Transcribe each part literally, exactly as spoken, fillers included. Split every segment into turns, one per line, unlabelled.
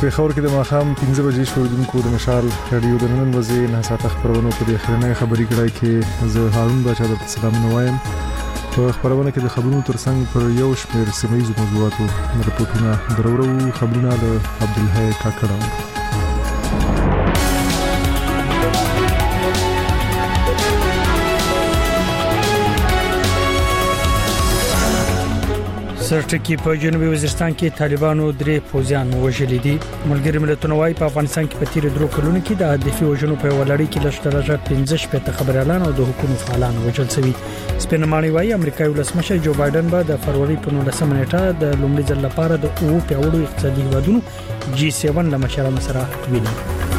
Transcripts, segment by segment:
خبر کې د ماخام پنځه بجې شوړونکو د مشال رادیو د نن ورځې نه ساعت خبرونه په دې خبرونه خبري کړای کې زه هارون بچا د سلام نوایم په خبرونه کې د خبرونو ترڅنګ پر یو شمېر سیمایي موضوعاتو رپورټونه درورو خبرونه د عبدالحی کاکړه.
سرټکی په جنوبي وزیرستان کې طالبانو درې پوځیان وژلي دي. ملګری ملتونه وايي په افغانستان کې په تیر درو کلونو کې د هدفي وژنو په ولړۍ کې لږترلږه پنځه شپږ خبريالان او د حکومت فعالان وژل شوي. سپینماني وايي امریکایي ولسمشر جو بایدن به د فروری په نولسمه نیټه د لومړي ځل لپاره د او پیاوړو اقتصادي هیوادونو جی سیون له مشرانو سره ویني.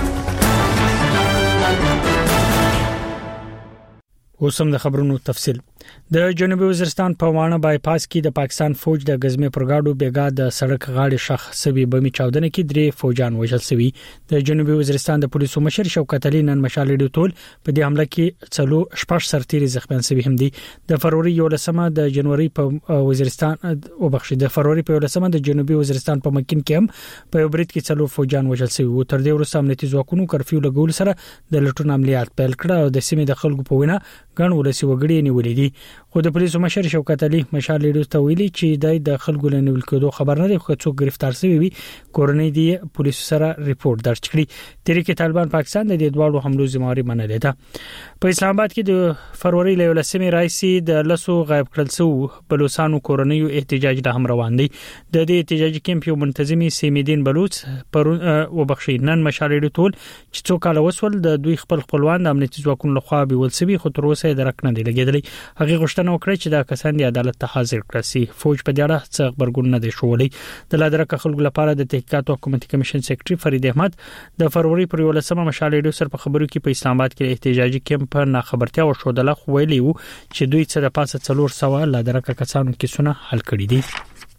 اوسم د خبرونو تفصیل. د جنوبي وزیرستان په وانه بایپاس کې د پاکستان فوج د غزمه پرګاډو بیګا د سړک غاړې شخص سوي بمي چاودنه کې درې فوجان وژل شوي. د جنوبي وزیرستان د پولیسو مشر شوکت علي نن مشال ډیټول په دې حمله کې څلو شپږ سرتیري زخمیان شوي هم دي. د فروری یولسمه د جنوري په وزیرستان او بخښي د فروری په یولسمه د جنوبي وزیرستان په مکین کې هم په برید کې څلو فوجان وژل شوي او تر دې وروسته امنیتي ځواکونو کرفیو لګول سره د لټون عملیات پیل کړ او د سیمې د خلکو په وینا ګڼ ولسی وګړي نیولې دي. خو د پولیسو مشر شوکت علي مشال ډیټول ته ویلي چې د خلکو له نیول کېدو خبر نه دی خو څوک گرفتار شوی وي کورنۍ دی پولیسو سره ریپورت درج کړی. تحریک طالبان پاکستان د دې دوه حملو ذمہواری منلې ده. په اسلام آباد کې د فروری له ولسمې رئیسي د لسو غایب کړل شو بلوچستانو کورنۍ احتجاج د هم روان دي. د دې احتجاجي کیمپ یو منتظمي سیمدین بلوچ پر وبخښي نن مشال ډیټول چې څوک له وسول د دوی خپل خپلوان د امنیتي ځواکونو لخوا به ولسوي خو تر اوسه درک نه دی لګیدلی. هغه غوښتنه وکړه چې د کسان د عدالت ته حاضر کړي سي. فوج په دې اړه څه خبرګون نه دی شوړی. د لادرکه خلکو لپاره د تحقیقات او حکومتي کمیشن سیکریټري فرید احمد د فروری پر ولسمه مشال ډیټول سره په خبرو کې په اسلام آباد کې احتجاجي کیمپ نه خبرتیا او شودله خو ویلی وو چې دوی څه د پاسه څلور سوه لادرکه کسانو کې سونه حل کړی دي.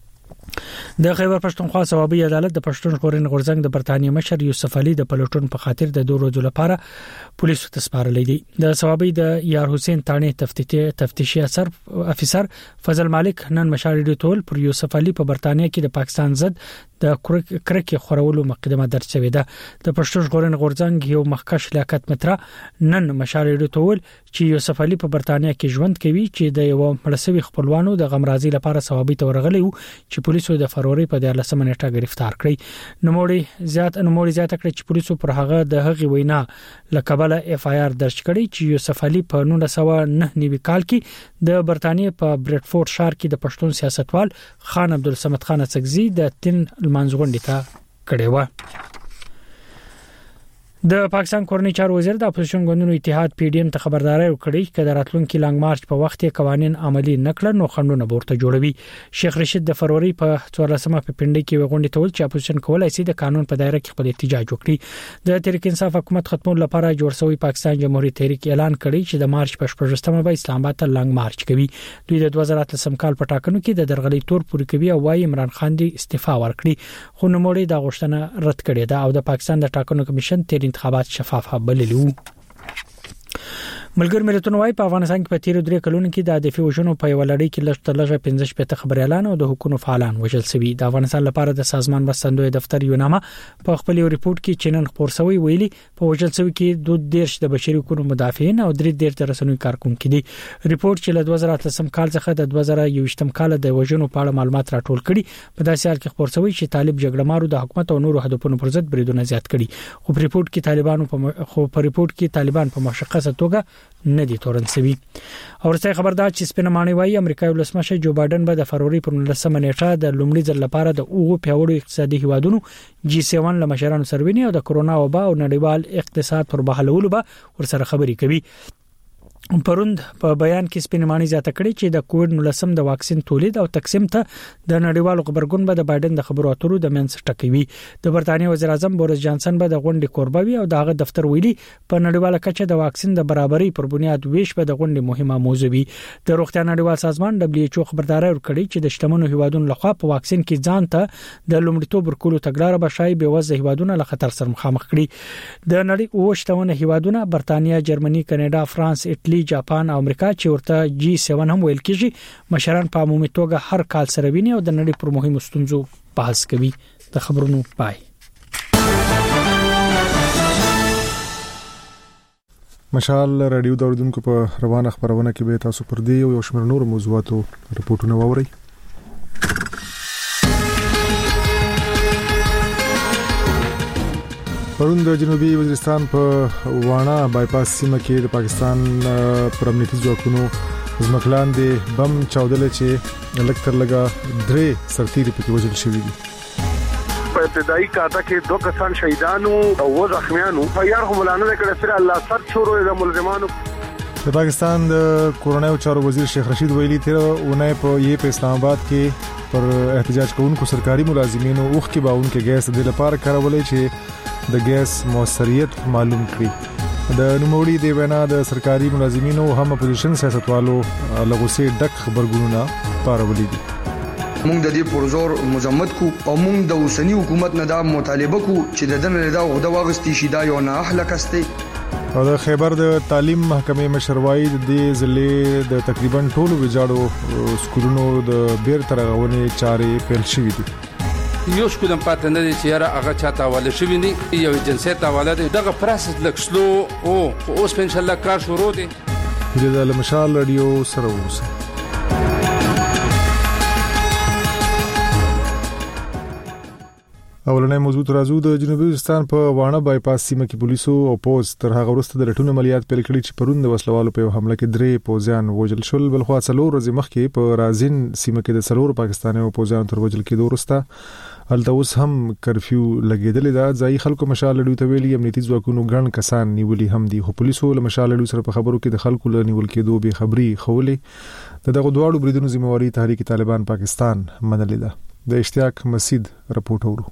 د خیبر پښتونخوا صوابي عدالت د پښتون ژغورنې غورځنګ د برتانیې مشر یوسف علي د پلوټون په خاطر د دوه ورځې لپاره پولیسو ته سپارلې دي. د صوابي د یار حسین تانه تفتیشي تفتیشي اثر افسر فضل مالک نن مشال ډیټول پر یوسف علي په برتانیې کې د پاکستان ضد د کرکې خورولو مقدمه درج شوې ده. د پښتون ژغورنې غورځنګ یو مخکښ لیاقت مترا نن مشال ډیټول چې یوسف علي په برتانیې کې ژوند کوي چې د یو مړسوي خپلوانو د غمرازي لپاره صوابي ته ورغلي وو چې پولیسو د فروری په دیارلسمه نیټه گرفتار کړی. نوموړي زیات نوموړي زیات کړی چې پولیسو پر هغه د هغې وینا لکبله اف آی آر درج کړی چې یوسف علي په نولس سوه نهه نوي کال کې د برتانیې په بریډفورد ښار کې د پښتون سیاستوال خان عبدالصمد خان اڅکزي د تن منځغونډه ته کړې و. د پاکستان کورنۍ چارو وزیر د اپوزیشن ګوندونو اتحاد پی ډی ایم ته خبرداري ورکړې چې د راتلونکي لانګ مارچ په وخت کې قوانين عملي نکړه نو خندونه ورته جوړوي. شیخ رشید د فروری په څوارلسمه په پنډي کې وغونډه تول چې اپوزیشن کولای شي د قانون په دایره کې خپل احتجاج وکړي. د تحریک انصاف حکومت ختمولو لپاره جوړ شوی پاکستان جمهوریت تحریک اعلان کړی چې د مارچ په شپږمه به اسلام آباد ته لانګ مارچ کوي. دوی د دوه زره اتلسم کال په ټاکنو کې د درغلي تور پوری کوي او وايي عمران خان دی استعفا ورکړي. خو نوموړي دا غوښتنه رد کړې ده او د پاکستان د ټاکنو کمیشن تیر انتخابات شفاف بللو. ملګر ملتونه وايي په افغانستان کې په تیر درې کلونو کې د هدفي وژنو په ولړۍ کې لږترلږه پنځه شپږ خبريالان او د حکومت فعالان وژل شوي. د افغانستان لپاره د سازمان مرستندوی دفتر یو نامه په خپل ریپورت کې چنن خبر شوی ویلي په وژل شوی کې دوه دیرش د بشري حقوقو مدافعین او درې دیرش د رسنوي کارکونکو دي. ریپورت چې له دوه زره اتلسم کال څخه د دوه زره یوویشتم کال د وژنو په اړه معلومات راټول کړي په داسې حال کې خبر شوی چې طالب جګړه مارو د حکومت او نورو هدفونو پر ضد بریدونه زیات کړي. خو په ریپورت کې طالبانو په خو په ریپورت کې طالبان په مشخصه توګه نه دي تورن سوي. او ورته خبردار چې سپینماني وايي امریکایي ولسمشر جو بایدن به د فروری پر نولسمه نیټه د لومړي ځل لپاره د اوغو پیاوړو اقتصادي هیوادونو جی سیون له مشرانو سره ویني او د کرونا وبا او نړیوال اقتصاد پر بحالولو به ورسره خبري کوي. پروند په بیان کې سپینماني زیاته کړې چې د کووډ نولسم د واکسین تولید او تقسیم ته د نړیوالو خبرګون به د بایدن د خبرو اترو د منځ ټکوي. د برتانیې وزیر اعظم بوریس جانسن به د غونډې کوربوي او دغه دفتر ویلي په نړیواله کچه د واکسین د برابرۍ پر بنیاد ویش به د غونډې مهمه موضوع وي. د روغتیا نړیوال سازمان دبليو ایچ او خبرداري ورکړي چې د شتمنو هیوادونو لخوا په واکسین کې ځان ته د لومړیتوب ورکولو تګلارې به شای به وځي هیوادونو له خطر سره مخامخ کړي. د نړۍ او شتمنو هیوادونو برتانیې، جرمني، کاناډا، فرانس، ایټالي، جاپان او امریکا چې ورته جی سیون هم ویل کیږي مشران په عمومي توګه هر کال سره ویني او د نړۍ پر مهمو ستونزو بحث کوي. د خبرونو پای
مشال رادیو د اوریدونکو په روانه خبرونه کې به تاسو پر دې یو شمېر نور موضوعاتو رپورټونه واورئ. پرون د جنوبي وزیرستان په وانا بایپاس سیمه کې د پاکستان پر امنیتي ځواکونو ځمکلاندې بم چاودل چې لکتر لګا درې سرتیري پکې وژل شوي دي.
په ابتدایي کاته کې دوه کسان شهیدانو او و زخمیانو فیار هم ولانه کړه سره الله سر شروع د ملزمانو.
د پاکستان د کورونایي چارو وزیر شیخ رشید ویلي تیر اونۍ په یې په اسلام آباد کې پر احتجاج کوونکو سرکاري ملازمینو اوخ کې باون کې ګیس د لپاره کارولې چې د ګیس موثریت معلوم کړي. د نوموړي دی وینا د سرکاري ملازمینو هم اپوزیشن سیاستوالو لغوسي ډک خبرګونونه پارولې دي.
موږ د دې پروزور مزمت کو او موږ د اوسنی حکومت نه دا مطالبه کو چې د دن رضا او د واغستې شیدا یو نه اهله کسته.
او د خیبر د تعلیم محکمې مشروعي د ضلع د تقریبا ټولو ویجاړو سکولونو د بیر ترغونې چارې پیل شوې دي.
یو شکودم پاتې نه دي چې یاره هغه چاته حواله شوی دي یو جنسیت حواله دي دغه پروسس لک سلو او اوس په ان شاء الله کار شروع دي.
د مشال رادیو سره اوسه. اولنې موضوع ترازو د جنوبي وزیرستان په وانا بایپاس سیمه کې پولیسو او پوز تر هغه وروسته د لټون عملیات پیل کړي چې پرون د وسلوالو په حمله کې درې پوزیان وژل شول. بلخو څلور ورځې مخکې په رازین سیمه کې د څلور پاکستاني پوزیان تر وژل کېدو وروسته هلته اوس هم کرفیو لګیدل دا ځای خلکو مشال لډو ته ویلي امنیتي ځواکونو ګڼ کسان نیولي هم دي. خو پولیسو له مشال لډو سره په خبرو کې د خلکو له نیول کېدو به خبري خولې دغه دواړو بریدونو ذمہواری تحریک طالبان پاکستان منلې ده. د اشتیاق مسید رپورټ اورو.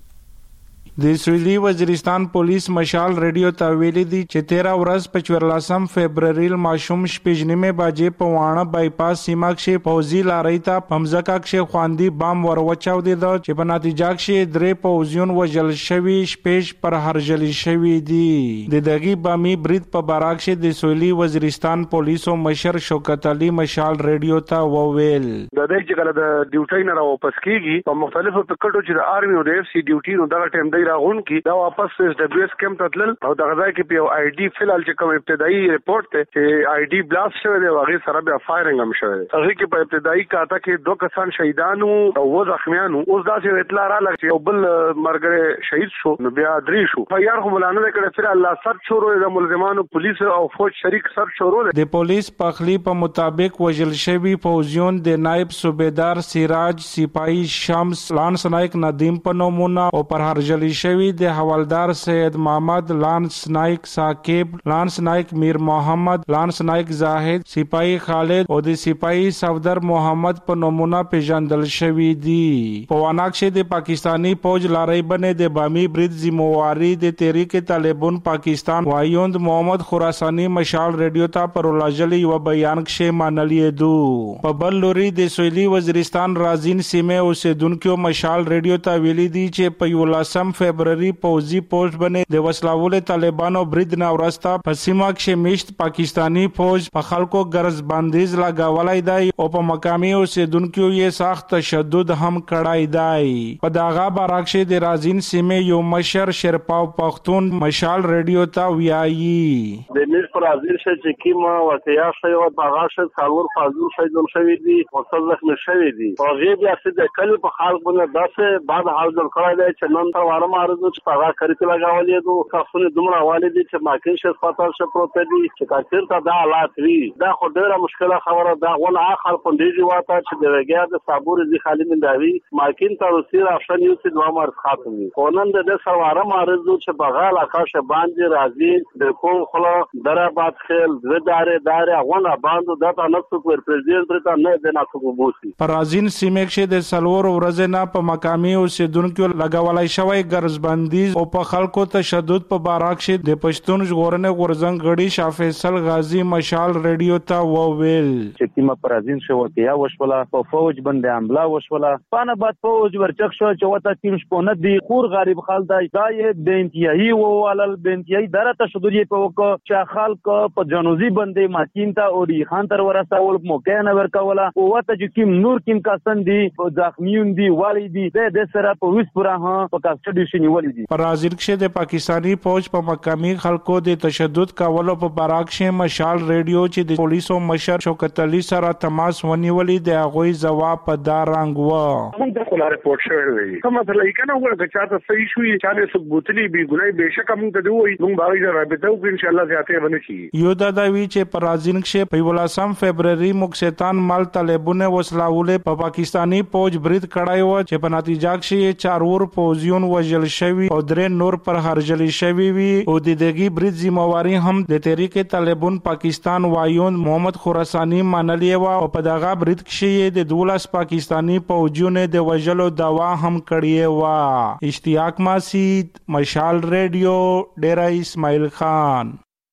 د سویلي وزیرستان پولیس مشال رادیو ته ویلي دي چې تیرا ورځ په چورلسم فبرवरी ماشوم شپږنیمه بجې په وانا بایپاس سیمه کې پوزي لاري ته پمزکا کې خواندي بم وروچاو دي چې په نتیجه کې درې پوزیون وژل شوي شپږ پر هرجل شوي دي. د دغه بامي برید په باراک کې د سویلي وزیرستان پولیسو مشر شوکت علي مشال رادیو ته وویل
د دې چې کله د ډیوټي نه راوپس کیږي په مختلفو پکټو چې د آرمي او د اف سي ډیوټي نو دغه ټیم راغون کی دا واپس اس دبليو اس کیمپ تدل او دغه ځای کې په آی ډي فلال چې کوم ابتدایي ریپورت ته چې آی ډي بلاست شوی دی واغې سره بیا فایرنګ هم شوی دی. هغه کې په ابتدایي کاته کې دوه کسان شهیدانو او و زخمیانو اوس دا چې اطلاع را لګي او بل مرګره شهید شو نو بیا درې شو. فیار هم ولانه کړه سره الله سر شروع د ملزمانو پولیس او فوج شریک سر شروع
د پولیس پخلی په مطابق وژل شوی فوجیون د نائب صوبیدار سراج سپاهی شمس لانس نایک ندیم په نومونه او پر هرجل شوی د حوالدار سید محمد لانس نایک ثاقب لانس نایک میر محمد لانس نایک زاهد سپاهی خالد او د سپاهی صفدر محمد په نومونه پیژندل شوی دي. په واناکشه د پاکستانی فوج لاري بنې د بامي برید ذمہواری د تحریک طالبان پاکستان وایوند محمد خراسانی مشال رادیو ته پر لاجلی و بیان کې مانلې دو. په بل لوري د سویلي وزیرستان رازین سیمه اوسیدونکو مشال رادیو ته ویلي دي چې په یولسم فبرवरी پوزي پوسټ باندې د وسلاول طالبانو برید نه ورسته په سیمه کې میشت پاکستانی فوج په خلکو ګرز بندیز لګاولای دی او په مقامي اوسیدونکو یې سخت تشدد هم کړای دی. په داغه باراکشه د رازین سیمه یو مشر شرپاو پختون مشال رادیو ته ویایي
د میر پر رازین چې کیما واقعیا شوی او هغه شت څلور فاضل شهیدون شوی دي او څلور شوی دي او غي بیا چې د کل په خلک باندې داسې بعد حال جوړ کړی دی چې نن تر واره مارزو چې هغه کړی لګاولې دو تاسو دومره حواله دي چې ماکین شې خاطر شه پروت دي چې کثیر ته دا حالات وی دا خو ډیره مشکله خبره دا ول اخر پندې واته چې د وګیا د صابور دي خالي من داوی ماکین ته وسیر افشن یو چې دوه مار خاتم دي قانون د سرواره مارزو چې بغال آکاش باندې راځي د کوم خلا درابات خل زدارې دارې غونه باندې دته نفس پر پرزیدنت ته نه د ناتو بوسي
پر رازین سیمه کې د سلور ورځې نه په مقامي اوسیدونکو لګاولای شوی ګرز بندیز او په خلکو تشدد په باراک کې د پښتون ژغورنې غورزنګ غړي شاه فیصل غازی مشال رادیو ته وویل
چې کیما پرازین شو واقعیا وشوله په فوج باندې حمله وشوله پانه بعد فوج ورچک شو چې وته تیم شپونه دی خور غریب خال دی دا یې د انتهایی ووالل د انتهایی دره تشدد په وکړه چې خلک په جنوزي باندې ماکین ته او ری خان تر ورسول موقع نه ورکوله او وته چې کیم نور کیم کسان دی زخمیون دی والی دی د سره په وس پورا ها په کاستډي تفتیش نیولې دي.
برازیل کې د پاکستانی فوج په مقامی خلکو د تشدد کولو په بارک کې مشال ریډیو چې د پولیسو مشر شوکت علي سره تماس ونیولې د هغوی جواب په دا رنګ و.
موږ د خلاره پورت شوی وي کومه مثلا کنه وګورئ چې تاسو صحیح شوې چې له ثبوتلي بي ګناي بهشکه موږ ته دوی موږ باغی رابطه وکړو ان شاء الله زیاته ونه شي.
یو دا دوی چې برازیل کې په ولاسم فبرवरी مکستان مال طالبونه وسلاولې په پاکستانی فوج برید کړای و چې په نتیجه کې چارور فوجیون وژل شوی او درې نور پر هرجل شوی وي او د دغه برید ذمہواری هم د تحریک طالبان پاکستان وایون محمد خراسانی منلې و او په دغه برید کې د دولس پاکستانی فوجیون د وژلو دوا هم کړی و. اشتیاق ماسید مشال ریډیو ډیرا اسماعیل خان.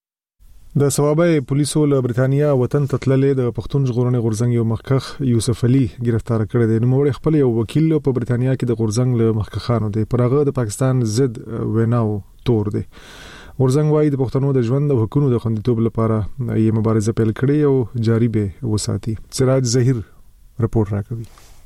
د ثوابه پولیسو له برتانیا وطن ته تللې د پښتون ژغورنې غورځنګ یو مخکخ یوسف علي گرفتار کړی دی. نو موري خپل یو وکیل په برتانیا کې د غورځنګ له مخکخانو دی پرغه د پاکستان ضد ویناو تور دی. غورځنګ وايي د پښتنو د ژوند او حقوقو د خوندیتوب لپاره یې مبارزه پیل کړې او جاری به وساتي. سراج زهیر رپورټ راکوي.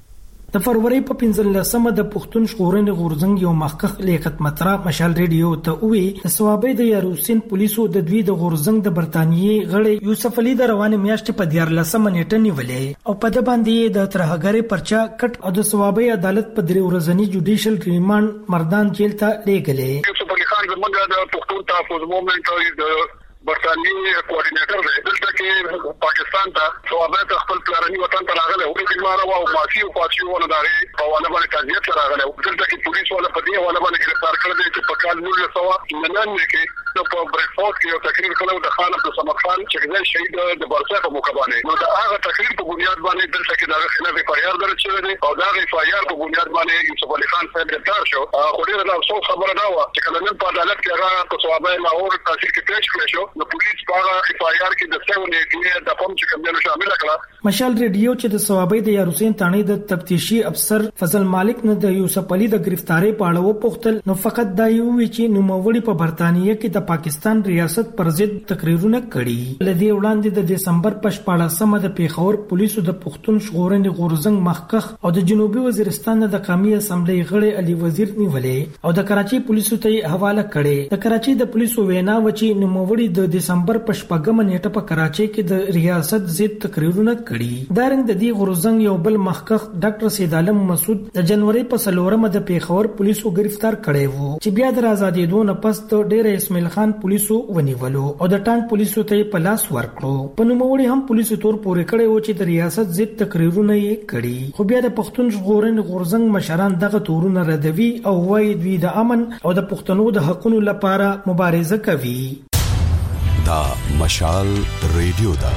د فروری په پنځلسمه د پښتون ژغورنې غورځنګ یو مخکخ لیاقت مطرا مشال ریډیو ته وی د ثوابې د یاروسین پولیسو د دوی د غورځنګ د برتانیې غړي یوسف علي د روانې میاشتې په دیارلسمه نیټه نیولې او په د باندې د ترهګری پرچا کټ او د ثوابې عدالت په درې ورځنی جوډیشل ریماند مردان جیل ته لېږلې.
یوسف علي خان زموږ د پښتون تحفظ موومېنټ د برتانیې کوارډینیټر دی دلته کې پاکستان ته ثوابات خپل پلاني وطن ته راغله او د مارو او مافي او پاتیونه دغه په والا باندې قضیه سره راغله دلته کې پولیس ولا په دې والا باندې گرفتار کړل چې په کال نور سوا نن کې په بریکفورد کې یو تقریر کړو د خان عبد الصمد خان چې د شهید د برسا په موقع باندې نو دا هغه تقریر په بنیاد باندې دلته کې دغه خلاف اف آی آر درج شوی دی او دا اف آی آر په بنیاد باندې یوسف علي خان صاحب گرفتار شو. خو ډیر دا څو خبره دا و چې کله نن په عدالت کې هغه په ثوابه لاهور تحصیل کې پیښ کړی شو نو پولیس په اف آی آر کې د څونه کې د کوم چې کوم شامل کړه.
مشال ریډیو چې د ثوابې د یاروسین تانې د تفتیشي افسر فضل مالک نه د یوسف علي د گرفتاری په اړه وپوښتل نو فقط دا یو وی چې نوموړي په برتانیې کې د پاکستان ریاست پر ضد تقریرونه کړي. لدی وړاندې د دسمبر په شپاړسمه د پیښور پولیسو د پښتون ژغورنې غورځنګ مخکخ او د جنوبي وزیرستان د قومي اسمبلی غړي علي وزیر نیولې او د کراچي پولیسو ته حواله کړي. د کراچي د پولیسو وینا و چې نوموړي د دسمبر په شپږمه نیټه په کراچي کې د ریاست ضد تقریرونه کړي. دارنګ د دې غورځنګ یو بل مخکخ ډاکټر سید عالم مسعود د جنوري په سلورمه د پیښور پولیسو گرفتار کړي وو چې بیا د آزادۍ دوه پس ته ډیر اسماعیل خان پولیسو ونیولو او د ټانک پولیسو ته په لاس ورکړو. په نوموړي هم پولیسو تور پورې کړي وو چې د ریاست ضد تقریرونه یې کړي. خو بیا د پښتون ژغورنې غورځنګ مشران دغه تورونه ردوي او وايي دوی د امن او د پښتنو د حقوقو لپاره مبارزه کوي.
دا مشال ریډیو دا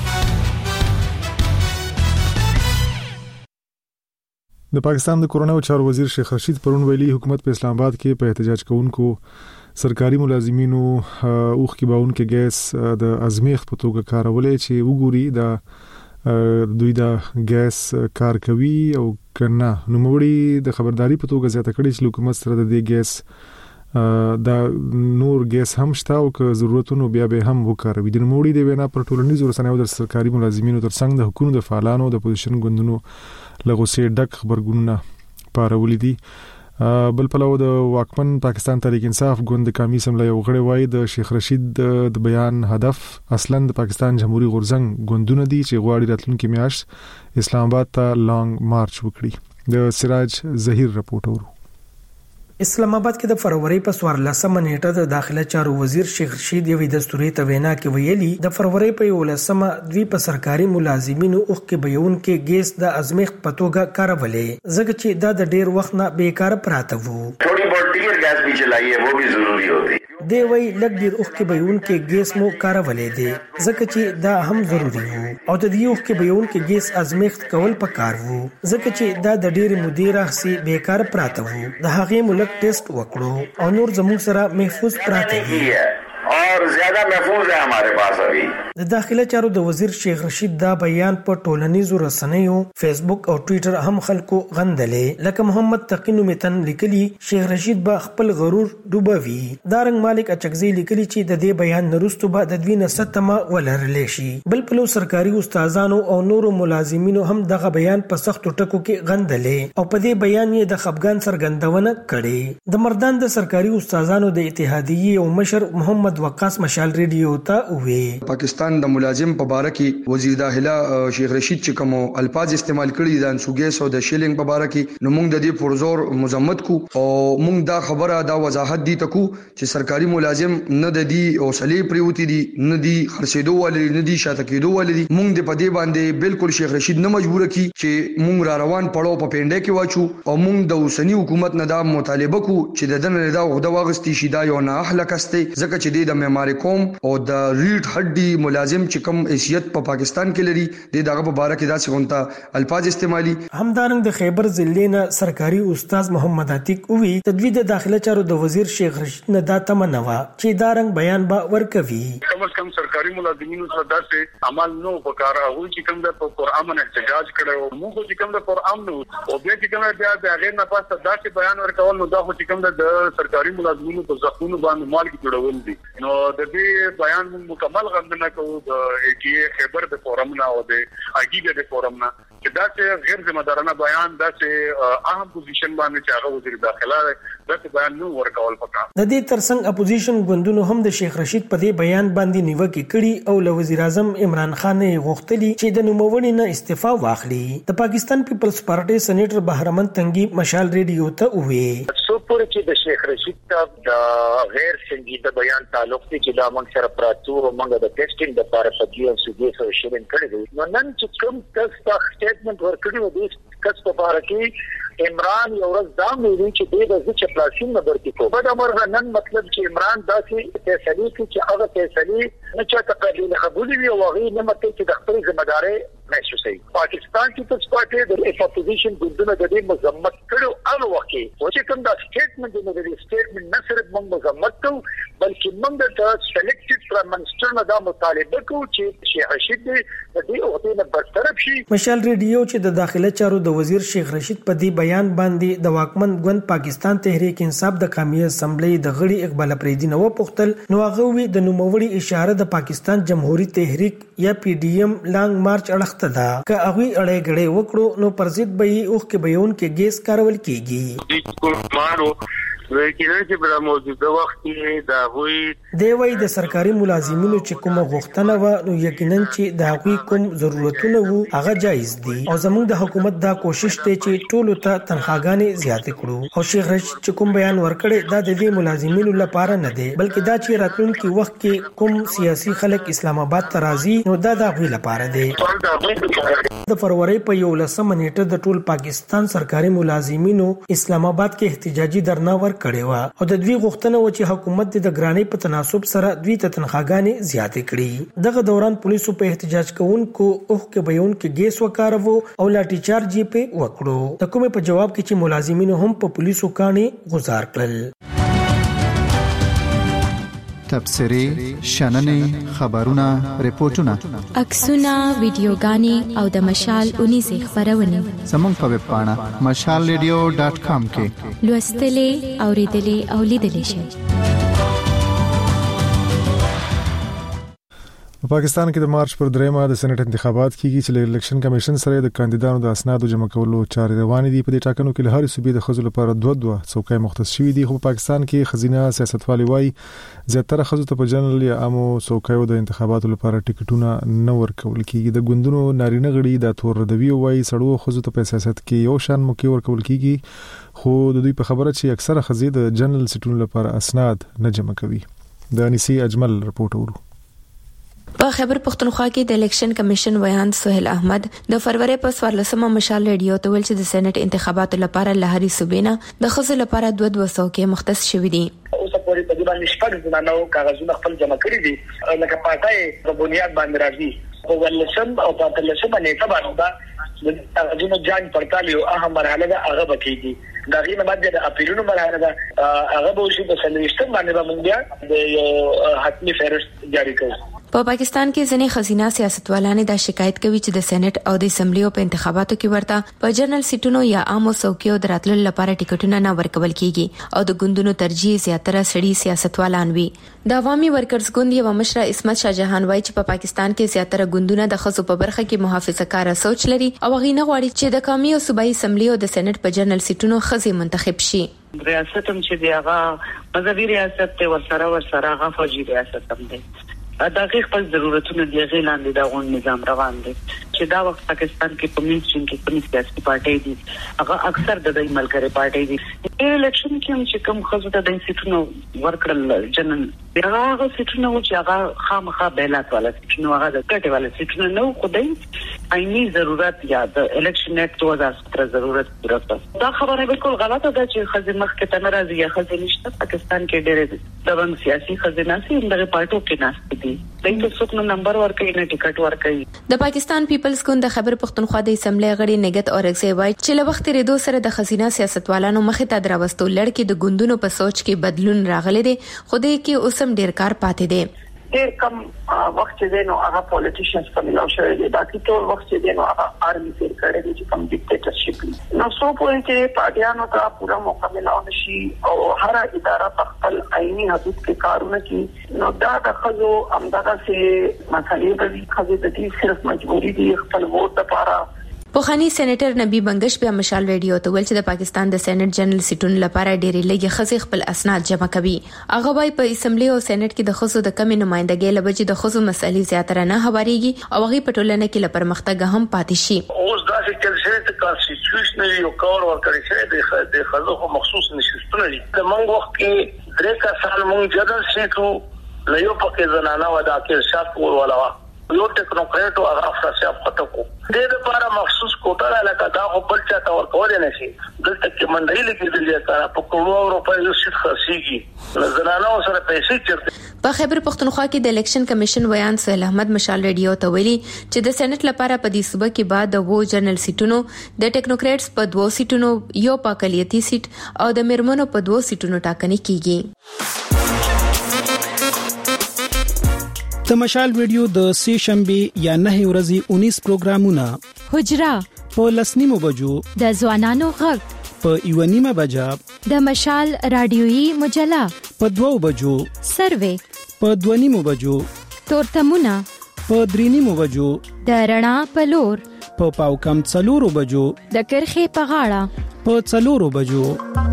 د پاکستان د کورونو چارو وزیر شیخ رشید پرون ویلي حکومت په اسلام آباد کې په احتجاج کوونکو سرکاري ملازمینو اوخ کې باون کې ګیس د ازمیخت په توګه کارولې چې وګوري دا دوی دا ګیس کار کوي او کنه. نو موري د خبرداري په توګه زیاته کړي چې حکومت سره د دې ګیس دا نور ګیس هم شته او که ضرورتونو بیا به هم وکاروي. د موري د وینا پر ټولنیزو رسنیو د سرکاري ملازمینو ترڅنګ د حکومت د فعالانو د پوزیشن ګوندونو لغوسې ډک خبرګونونه پارولې دي. بل پلو د واکمن پاکستان تحریک انصاف ګوند قومي اسمبلی یو غړی وایي د شیخ رشید د بیان هدف اصلا د پاکستان جمهوریت غورځنګ ګوندونه دي چې غواړي راتلونکي میاشت اسلام آباد ته لانګ مارچ وکړي. د سراج زهیر رپورټ اورو.
اسلام آباد کې د فروری په څوارلسمه نیټه د داخله چارو وزیر شیخ رشید یوې دستوري ته وینا کې ویلي د فروری په یولسمه دوی په سرکاري ملازمینو اوخ کې بیون کې ګیس د ازمیخت په توګه کارولې ځکه چې دا د ډیر وخت نه بیکار پراته وو.
थोड़ी बहुत टीयर गैस भी चलाई है वो भी जरूरी होती है.
دی وی لګ ډیر اوخ کې بیون کې ګیس مو کارولې دي ځکه چې دا هم ضروری وو او د دې اوخ کې بیون کې ګیس ازمیخت کول پکار وو ځکه چې دا د ډیر مدیر راخسي بیکار پراته وو. د هغې ملک ټیسټ وکړو او نور زموږ سره محفوظ پراته دي.
और और ज्यादा महफूज है हमारे पास। अभी
د داخله چارو د وزیر شیخ رشید دا بیان په ټولنیزو رسنیو فیسبوک او ټوئیټر هم خلکو غندلې، لکه محمد تقی متن لیکلی شیخ رشید با خپل غرور ډوبوي. دارنګ مالک اچکزی لیکلی چې د دې بیان نرستو به د دوی نه ستمه ولرلې شي. بل پلو سرکاري استادانو او نورو ملازمینو هم دغه بیان په سختو ټکو کې غندلې او په دې بیان یې د خفګان څرګندونه کړې. د مردان د سرکاري استادانو د اتحادیې او مشر محمد وقاص مشال ریډیو ته وی
پاکستان د ملازم په باره کې وزیر داخله شیخ رشید چې کوم الفاظ استعمال کړي د انسوګیس او د شیلینګ په باره کې نو موږ د دې پرزور مذمت کو او موږ دا خبره دا وضاحت دي تکو چې سرکاري ملازم نه د دې اوسلې پریوتی دي نه دي خرڅېدو ولې نه دي شاته کېدو ولې دي. موږ د پدې باندې بالکل شیخ رشید نه مجبور کی چې موږ را روان پړو په پینډه کې واچو او موږ د اوسنی حکومت نه دا مطالبه کو چې د دن رضا غوډه واغستې شي دا یو نه اخلاق است ځکه چې د معمار قوم او د ریټ هډي ملازم چې کوم حیثیت په پاکستان کې لري د دغه په باره کې دا څنګه الفاظ استعمالي.
همدارنګ د خیبر ضلع نه سرکاري استاد محمد عتیق وی تدوید داخله چارو د وزیر شیخ رشید نه دا تمنوا چې دارنګ بیان با ورکوي.
کم از کم سرکاري ملازمینو سره داسې عمل نو وکړه هغه چې کوم د قرآن احتجاج کړو موږ چې کوم د قرآن نو او بیا چې کوم بیا د هغه نه پاسه داسې بیان ورکول نو دا خو چې کوم د سرکاري ملازمینو په ځخونو باندې مال کې جوړول دي. نو د دې بیان مکمل غندنه کوو د ای ټي ای خیبر د فورم نه او د اګیګه د فورم نه چې دا چې غیر ذمہ دارانه بیان دا چې اهم پوزیشن باندې چې هغه وزیر داخله دا چې بیان نو ورکول پکا.
د دې ترڅنګ اپوزیشن ګوندونو هم د شیخ رشید په دې بیان باندې نیوکه کړي او له وزیر اعظم عمران خان غوښتلی چې د نوموړي نه استعفا واخلي. د پاکستان پیپلز پارټي سېنیټر بهرمن تنګي مشال ریډیو ته وی
سو پورې چې د شیخ رشید ته د غیر سنجیده بیان تعلق دی چې دا موږ سره پراتو او موږ د ټیسټینګ د لپاره پدې او سږي سره شیرین کړی دی. نو نن چې کوم کس تا سټیټمنټ ورکړی و دې کس په اړه کې عمران یو ورځ دا ویلي چې دې د ځکه پلاسین نه ورته کو په دمر نن مطلب چې عمران داسې فیصله کوي چې هغه فیصله نه چاته قابل قبول وي او هغه نه مته چې د خپل ذمہ داري محسوسوي. پاکستان کې په سپاټه د اپوزیشن ګوندونو د دې مذمت کړو هغه وخت چې کوم دا سټیټمنټ نه دی سټیټمنټ نه صرف موږ مذمت کوو بلکې موږ د سلیکټډ پرایم منسټر نه دا مطالبه کوو چې شیخ رشید د دې عہده نه برطرف شي.
مشال ریډیو چې د داخله چارو د وزیر شیخ رشید په دې بیان باندې د واکمن ګوند پاکستان تحریک انصاف د قومي اسمبلی د غړي اقبال پریدي نو پختل نو هغه وی د نوموړي اشاره د پاکستان جمهوریت تحریک یا پی ډی ایم لانګ مارچ اړخته ده که هغه اړې غړې وکړو نو پر ضد به یې اوخ کې بیون کې ګیس کارول کیږي.
وکیل چې په موجوده وخت کې دا وی
دی وای د سرکاري ملازمینو چې کومه غوښتنه و نو یقینا چې د هغوی کوم ضرورتونه وو هغه جایز دي او زموږ د حکومت دا کوشش دی چې ټولو ته تنخواګانې زیاتې کړو او شیخ رشید چې کوم بیان ورکړي دا د دې ملازمینو لپاره نه دی بلکې دا چې راتلونکي وخت کې کوم سیاسي خلک اسلام آباد ته راځي نو دا د هغوی لپاره دی. د فروری په یولسمه نیټه د ټول پاکستان سرکاري ملازمینو اسلام آباد کې احتجاجي درنه ور کړي و او د دوی غوښتنه و چې حکومت د ګرانی په تناسب سره دوی ته تنخواګانې زیاتې کړي. دغه دوران پولیسو په احتجاج کوونکو اوخ کې بیون کې ګیس وکاروو او لاټھی چارج یې په وکړو د کومه په جواب کې چې ملازمینو هم په پولیسو کانې گزار کړل.
تبصرې شننې خبرونه ریپورتونه
عکسونه ویډیوګانې او د مشال اونیزه خبرونه
زموږ په ویب پاڼه مشال ریډیو ډاټ کام کې
لوستلې اوریدلې او لیدلې شئ.
په پاکستان کې د مارچ پر دریمه د سېنات انتخابات کیږي چې د الیکشن کمیشن سره د کاندیدانو د اسنادو جمع کولو چارې روان دي. په دې ټاکنو کې له هر صوبې د خزو لپاره دوه دوه څوکۍ مختص شوې دي خو په پاکستان کې خزینه سیاستوالي وايي زیاتره خزو ته په جنرال یا عامو څوکیو د انتخاباتو لپاره ټیکټونه نه ورکول کیږي. د ګوندونو نارینه غړي د تور ردوی وايي سړو خزو ته په سیاست کې یو شان موقع ورکول کیږي خو د دوی په خبره چې اکثره خزې د جنرال سټونو لپاره اسناد نه جمع کوي. د انیسی اجمل رپورټ ورو
په خیبر پختونخوا کې د الیکشن کمیشن ویاند سہیل احمد د فروری په څوارلسمه مشال ریډیو ته ویل چې د سېنات انتخاباتو لپاره لهري صوبینه د خزو لپاره دوه دوه څوکۍ مختص شوې دي.
اوس په دې باندې شپږ ځنانو کاغذونه خپل جمع کړی دي لکه پاتای په بنیاد باندې راځي او ولسم او په تلسم باندې تبع د کاغذونو جان پړتال یو اهم مرحله ده هغه بکیږي. دا غي نه باندې د اپریلونو مرحله ده هغه به شي په سلويشتم باندې به مونږ بیا د یو حتمی فهرست جاری کوو.
په پاکستان کې ځینې خزینه سیاستوالان دا شکایت کوي چې د سېنات او د اسمبلیو په انتخاباتو کې ورته په جنرال سیټونو یا عامو څوکیو دراتلو لپاره ټیکټونه نه ورکول کیږي او د ګوندونو ترجیح زیاتره سړي سیاستوالان وي. د عوامي ورکرز ګوند یو مشر اسمت شاه جهان وایي چې په پا پاکستان کې زیاتره ګوندونه د خزو په برخه کې محافظه‌کار سوچ لري او غي نه غواړي چې د قومي او صوبایي اسمبلی او د سېنات په جنرال سیټونو خزي منتخب شي.
ریاست هم چې دی هغه مذهبي ریاست ته ورسره ورسره هغه فوجي ریاست هم دی. دا غي خپل ضرورتونه دی غي لاندې دا غون نظام روان دي چې دا وخت پاکستان کې په مینستریم کې کومې سیاسي پارټي دي هغه اکثر د دې ملګری پارټي دي. الیکشن کې هم چې کوم خزو ته د سیټونو ورکړل جنن هغه سیټونو چې هغه خامخا بیلات والا سیټونو هغه د کټه والا سیټونو نو خدای عیني ضرورت یا د الیکشن اکټ دو هزار ستر ضرورت درته. دا خبره بالکل غلطه ده چې خزې مخ کې تنرازي یا خزې نشته. پاکستان کې ډېر دغه سیاسي خزینه سي دغه پارټو کې ناشته دي. دغه څوک نو نمبر ورکړي نه ټیکټ ورکړي.
د پاکستان پیپلز ګوند د خبر پښتونخوا د اسمبلی غړي نګت اورکزی وایي چې له وخت ریدو سره د خزینه سیاستوالانو مخې ته دراوستو لړ کې د ګوندونو په سوچ کې بدلون راغلی دی خو دې کې اوسم ډیر کار پاتې دی.
ډیر کم وخت دی نو هغه پولیټیشنز په ملاو شوی دی باقي ټول وخت دی نو هغه آرمي تیر کړی دی چې کوم ډیکټیټرشپ نو څو پوهې کې پارټیانو ته پورا موقع ملاو نشي او هر اداره په خپل عیني حدود کې کارونه کوي نو دا د خزو همدغه سي مسالې به خزو د دې صرف مجبوري دي خپل ووټ لپاره.
پوخانی سېنیټر نبی بنگش بیا مشال ریډیو ته ویل چې د پاکستان د سېنات جنرال سیټونو لپاره ډېری لږه خزي خپل اسناد جمع کوي. هغه وايي په اسمبلی او سېنات کې د خزو د کمی نمائندګۍ لبجې د خزو مسلې زیاتره نه هواريږي او هغه په ټولنه کې لپاره پرمختګ هم پاتې شي.
اوس دا چې کله چې کانسټیټیوشنل یو کور ورکړی شوی د خزو مخصوص نشستونه دي د منګ وخت کې درې کا سال مونږ جنرال سیټو له یو پکې زنانه ودا کې شاپ وروالا یو ټیکنوکریټ او هغه افسر خطو کو د دې لپاره مخصوص کوټه علاقه دا خپل چاته ورکول نه شي دلته کې منډي لګیدل یا په کروڑو روپۍ یو شت خرڅيږي زنانه سره پیسې چیرته.
په خیبر پختونخوا کې د الیکشن کمیشن ویان سهیل احمد مشال ریډیو ته ویلي چې د سېنات لپاره په دې صوبه کې بعد د وو جنرال سیټونو د ټیکنوکریټس په دوه سیټونو یو پاکلیتي سیټ او د میرمنو په دوه سیټونو ټاکنې کیږي.
د مشال ویډیو د سه شنبه یا نه ورځې انیس پروګرامونه
حجرا
په لسنیمو بجو
د ځوانانو غږ
په یونیمه بجا
د مشال رادیويي مجله
په دوو بجو
سروې
په دونیمو بجو
تورتمونه
په درینیمو بجو
د رڼا په لور
په پاو کم څلورو بجو
د کرخې په غاړه
په څلورو بجو.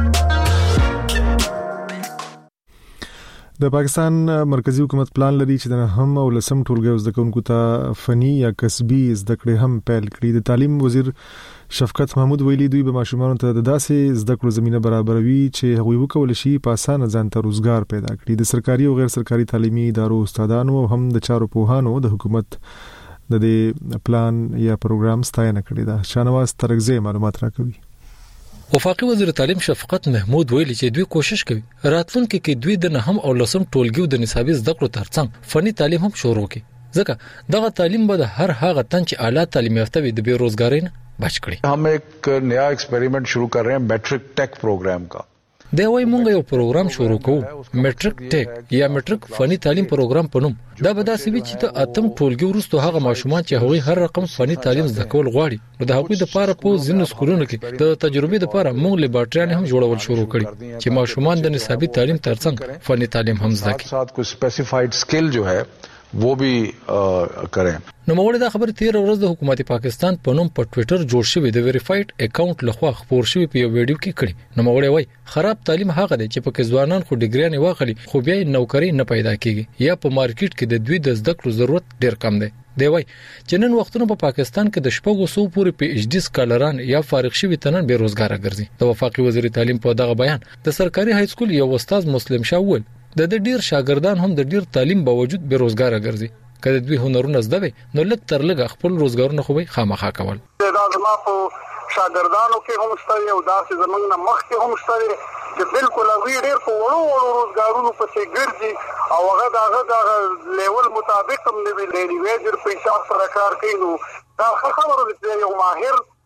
د پاکستان مرکزی حکومت پلان لري چې د هم او لسم ټولګي زده کوونکو ته فني یا کسبي زده کړې هم پیل کړي. د تعلیم وزیر شفقت محمود ویلي دوی به ماشومانو ته د داسې زده کړو زمينه برابروي چې هغوی وکول شي په اسانه ځان ته روزګار پیدا کړي. د سرکاري او غیر سرکاري تعلیمي ادارو استادانو او هم د چارو پوهانو د حکومت د دې پلان یا پروګرام ستاینه کړې ده. شانواز ترغزي معلومات راکوي.
وفاقي وزیر تعلیم شفقت محمود ویلي چې دوی کوشش کوي راتلونکي کې دوی د نهم او لسم ټولګیو د نصابي زده کړو ترڅنګ فني تعلیم هم شروع کړي ځکه دغه تعلیم به د هر هغه تن چې اعلی تعلیم یافته وي د بیروزګاری نه بچ کړي.
हम एक नया एक्सपेरिमेंट शुरू कर रहे हैं मैट्रिक टेक प्रोग्राम का.
دا وای مونږ یو پروګرام شروع کوو میټریک ټیک یا میټریک فني تعلیم پروګرام په نوم. دا به داسې وي چې د اتم ټولګي وروسته هغه ماشومان چې هغوی هر رقم فني تعلیم زده کول غواړي نو د هغوی لپاره په ځینو سکولونو کې د تجربې لپاره مونږ لیبارټریان هم جوړول شروع کړي چې ماشومان د نصابي تعلیم ترڅنګ فني تعلیم هم زده کړي.
साथ کوئی سپیسیفاید سکل جو ہے वो भी کړي.
نو موږ د خبر تیر ورځ د حکومت پاکستان په نوم په ټوئیټر جوړ شوی د ویریفاید اکاونټ لخوا خبر شوی په یو ویډیو کې کړي. نو موږ وایي خراب تعلیم هغه دی چې په کې ځوانان خو ډیګریانې واخلي خو بیا نوکری نه پیدا کیږي یا په مارکیټ کې د دوی د زده کړو ضرورت ډیر کم دی. دی وای چې نن وختونو په پاکستان کې د شپږو سو پورې پی ایچ ډی سکالران یا فارغ شوي تنن بیروزګار ګرځي. د وفاقي وزیر تعلیم په دغه بیان د سرکاري های سکول یو استاد مسلم شاه ول د ډیر شاګردان هم د ډیر تعلیم باوجود بیروزګار ګرځي. کله دوی هنرونه زده وي نو لږ تر لږه خپل روزګارونه خو به خامخا کول.
دا زما په شاګردانو کې هم ستړي او داسې زمنګ نه مخ کې هم ستړي چې بالکل هغه ډېر په وړو وړو روزګارونو پسې ګرځي او هغه دغه د لیول مطابق هم نه ویلي ویجر پیسې سره کار کوي. نو دا خبره ده چې یو ماهر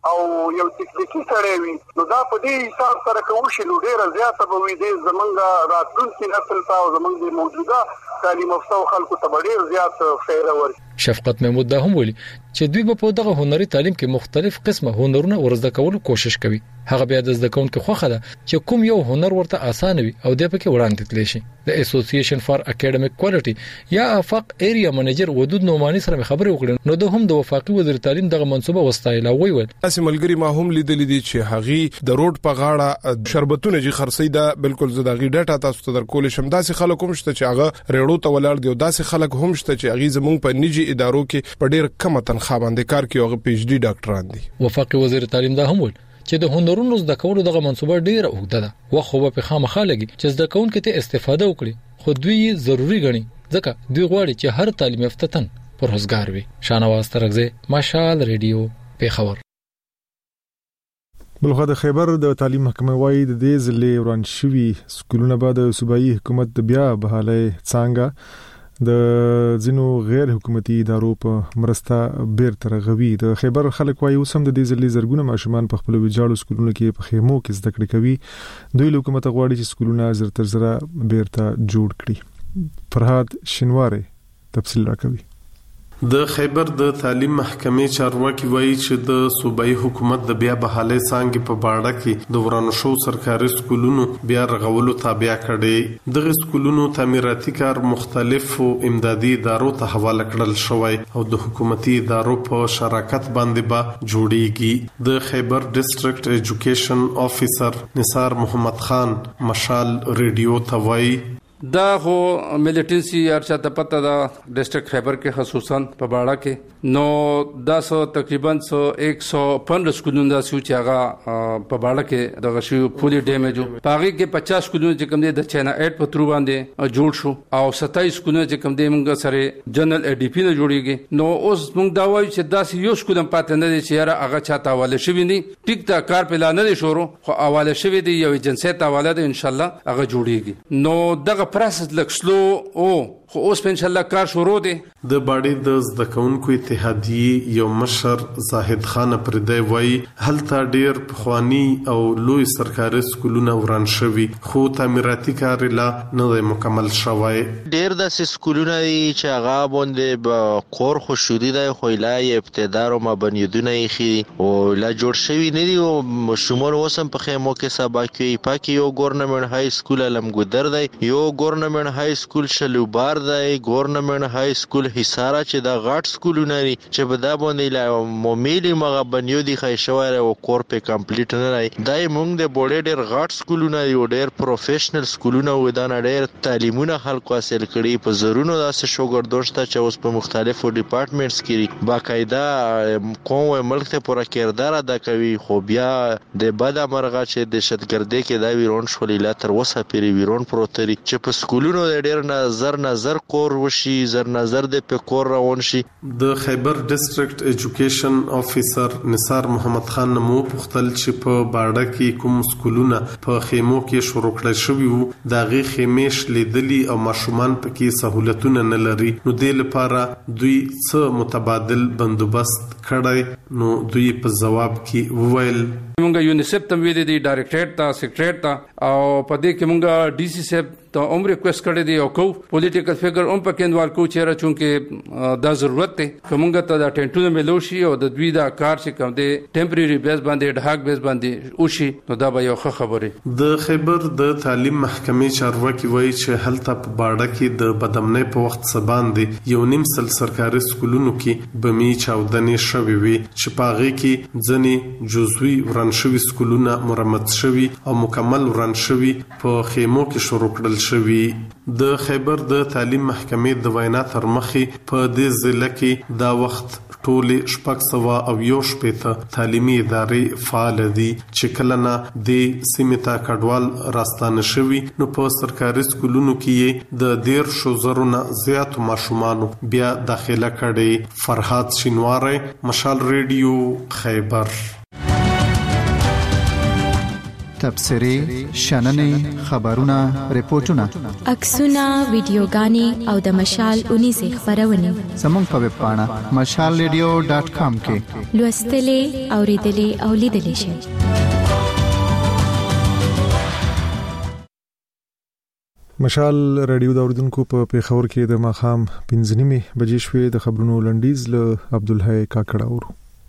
او یو تکنیکی سره وي نو دا په دې حساب سره کوم شي نو ډیر زیاته به وي د زمونږ راتلونکي نسل ته او زمونږ موجوده تعلیم یافته خلکو ته ډیر زیات فایده ورکړي.
شفقت محمود دا هم ویلي چې دوی په دغه هنري تعلیم کې مختلف قسمه هنرونه ورزده کولو کوشش کوي. هغه بیا د زده کوونکو خوخه ده چې کوم یو هنر ورته اسانه وي او د پکې وړاندې تللی شي. د اسوسییشن فار اکیډمیک کوالټي یا افاق ایریا منیجر ودود نومانی سره خبرې وکړې نو د هم د وفاقي وزیر تعلیم دغه منصوبه وستایله وی ول
تاسو ملګری ما هم لیدل دي چې هغه د روډ په غاړه شربتونه جي خرسي دا بالکل زداغي ډاټا تاسو ته درکول شم. داسې خلک هم شته چې هغه ریړو ته ولاړ دي او داسې خلک هم شته چې هغه زموږ په نجی ادارو کې په ډیر کم تنخواه باندې کار کوي او پی ایچ ډی ډاکټران دي.
وفاقي وزیر تعلیم دا هم ول چې د هنرونو زده کولو دغه منصوبه ډیره اوږده ده او خو په خامخا لګي چې زده کوونکو ته استفاده وکړي خو دوی ضروری غني ځکه دوی غواړي چې هر تعلیم یافته تن پرهیزګار وي. شانواز ترغزه مشال ریډیو پیښور.
بلخو د خیبر د تعلیم محکمه وايي د دې ځلې وران شوي سکولونه بعد د صوبایي حکومت بیا بحاله څنګه د ځینو غیر حکومتي ادارو په مرسته بیرته رغوي. د خیبر خلک وايي اوس هم د دې ځلې زرګونه ماشومان په خپل ویجاړو سکولونو کې په خیمو کې زده کړې کوي. دوی له حکومت غواړي چې سکولونه زر تر زر بیرته جوړ کړي. فرهاد شینواره تفصیل راکوي.
د خیبر د تعلیم محکمې چارواکي وایي چې د صوبایي حکومت د بیا بحالي څنګه په باړه کې د ورانو شو سرکاري سکولونو بیا رغولو تابع کړي. دغه سکولونو تعمیراتي کار مختلفو امدادي ادارو ته حواله کړل شوی او د حکومتي ادارو په شراکت باندې به جوړیږي. د خیبر ډیسټریکټ ایجوکیشن افیسر نثار محمد خان مشال ریډیو ته وایي
دا خو ملیټنسي ارچا ته پته دا ډیسټریکټ خیبر کې خصوصا په باړه کې نو دا سو تقریبا سو ایک سو پندرہ سکولونه دا سو چې هغه په باړه کې دغه شی پولی ډیمیجو پاغي کې پچاس سکولونه چې کوم دي د چاینا اټ په تر باندې جوړ شو او ستایس سکولونه چې کوم دي موږ سره جنرال ای ډی پی نه جوړیږي. نو اوس موږ دا وایو چې دا یو سکولم پاتې نه دي چې یاره هغه چاته حواله شوی نه ټیک تا کار پلان نه شروع خو حواله شوی دی یو ایجنسی ته حواله ده ان شاء الله هغه جوړیږي. نو دغه پروسس لک سلو او خو اوس په ان شاء الله کار شروع دی.
د باډي د زده کوونکو اتحادیه یو مشر زاهد خان پردی وای هلته ډیر خواني او لوی سرکاري سکولونه وران شوي خو تعمیراتي کار لا نه مکمل شوی.
ډیر د سکولونه چې هغه باندې کور خو شودي دی خو لا ابتدار او مبنیدونه یې او لا جوړ شوی نه دی او شمول وسم په خیمو کې سبا کې پاکي یو ګورنمنت های سکول لمګودر دی یو ګورنمنت های سکول شلوبار دی ګورنمنت های سکول حصارا چې دا غاټ سکولونه لري چې په دا باندې لا مومیلي مغه بنیو دي خای شواره او کور په کمپلیټ نه راي دای مونږ د بوډې ډېر غاټ سکولونه یو ډېر پروفیشنل سکولونه و دا ډېر تعلیمونه خلکو حاصل کړي په زرونو داسې شوګردوشته چې اوس په مختلفو ډپارټمنټس کې باقاعده کوم ملک ته پوره کردار ادا کوي خو بیا د بد امرغه چې د شتګردې کې دا ویرون شولې لا تر وسه پیری ویرون پروتري چې په سکولونو ډېر نظر نظر کور وشي زر نظر د په کور روان شي.
د خیبر ډیسټریکټ ایجوکیشن افیسر نثار محمد خان نمو پختل چې په باړه کې کوم سکولونه په خیمو کې شروع کړل شوی وو دا غي خیمېش لیدلی او ماشومان پکې سہولتونه نه لري نو د لپاره دوی څه متبادل بندوبست کړای نو دوی په جواب کې وویل
مونږه یونیسف ته ویل دي ډایریکټریټ ته سیکریټریټ ته او په دې کې مونږه ډي سی سیب ته عمر ریکوست کړی دی او کو پولیټیکل فیګر هم پکې انوال کو چیرې چونکه دا ضرورت دی کومګه ته دا ټینټونه ملوشي او د دوی دا کار چې کوم دی ټمپرری بیس باندې ډهاک بیس باندې او شي نو دا به یو ښه خبره.
د خیبر د تعلیم محکمې چارواکي وایي چې هلته په باړه کې د بدامنۍ په وخت سبان دی یو نیم سل سرکاري سکولونو کې بمی چاودنې شوي وي چې پاغي کې ځنې جزوی ورن شوي سکولونه مرمت شوي او مکمل ورن شوي په خیمو کې شروع کړل شوي. د خیبر د تعلیم محکمې د وینا تر مخې په دې ضلع کې دا وخت ټولې شپږ سوه او یو شپېته تعلیمي ادارې فعال دي چې کله نه د سیمې ته کډوال راستانه شوي نو په سرکاري سکولونو کې د دیر شو زرو نه زیاتو ماشومانو بیا داخله کړي. فرهاد شینواره مشال ریډیو خیبر.
تبصرې شننې خبرونه ریپورتونه
عکسونه ویډیوګانې او د مشال اونې سه خبرونه
زموږ په ویب پاڼه مشال ریډیو ډاټ کام کې
لوستلې اوریدلې او لیدلې شئ.
مشال رادیو د اوریدونکو په پیښور کې د ماخام پنځه نیمه بجې شوې د خبرونو لنډیز له عبدالحی کاکړه اورو.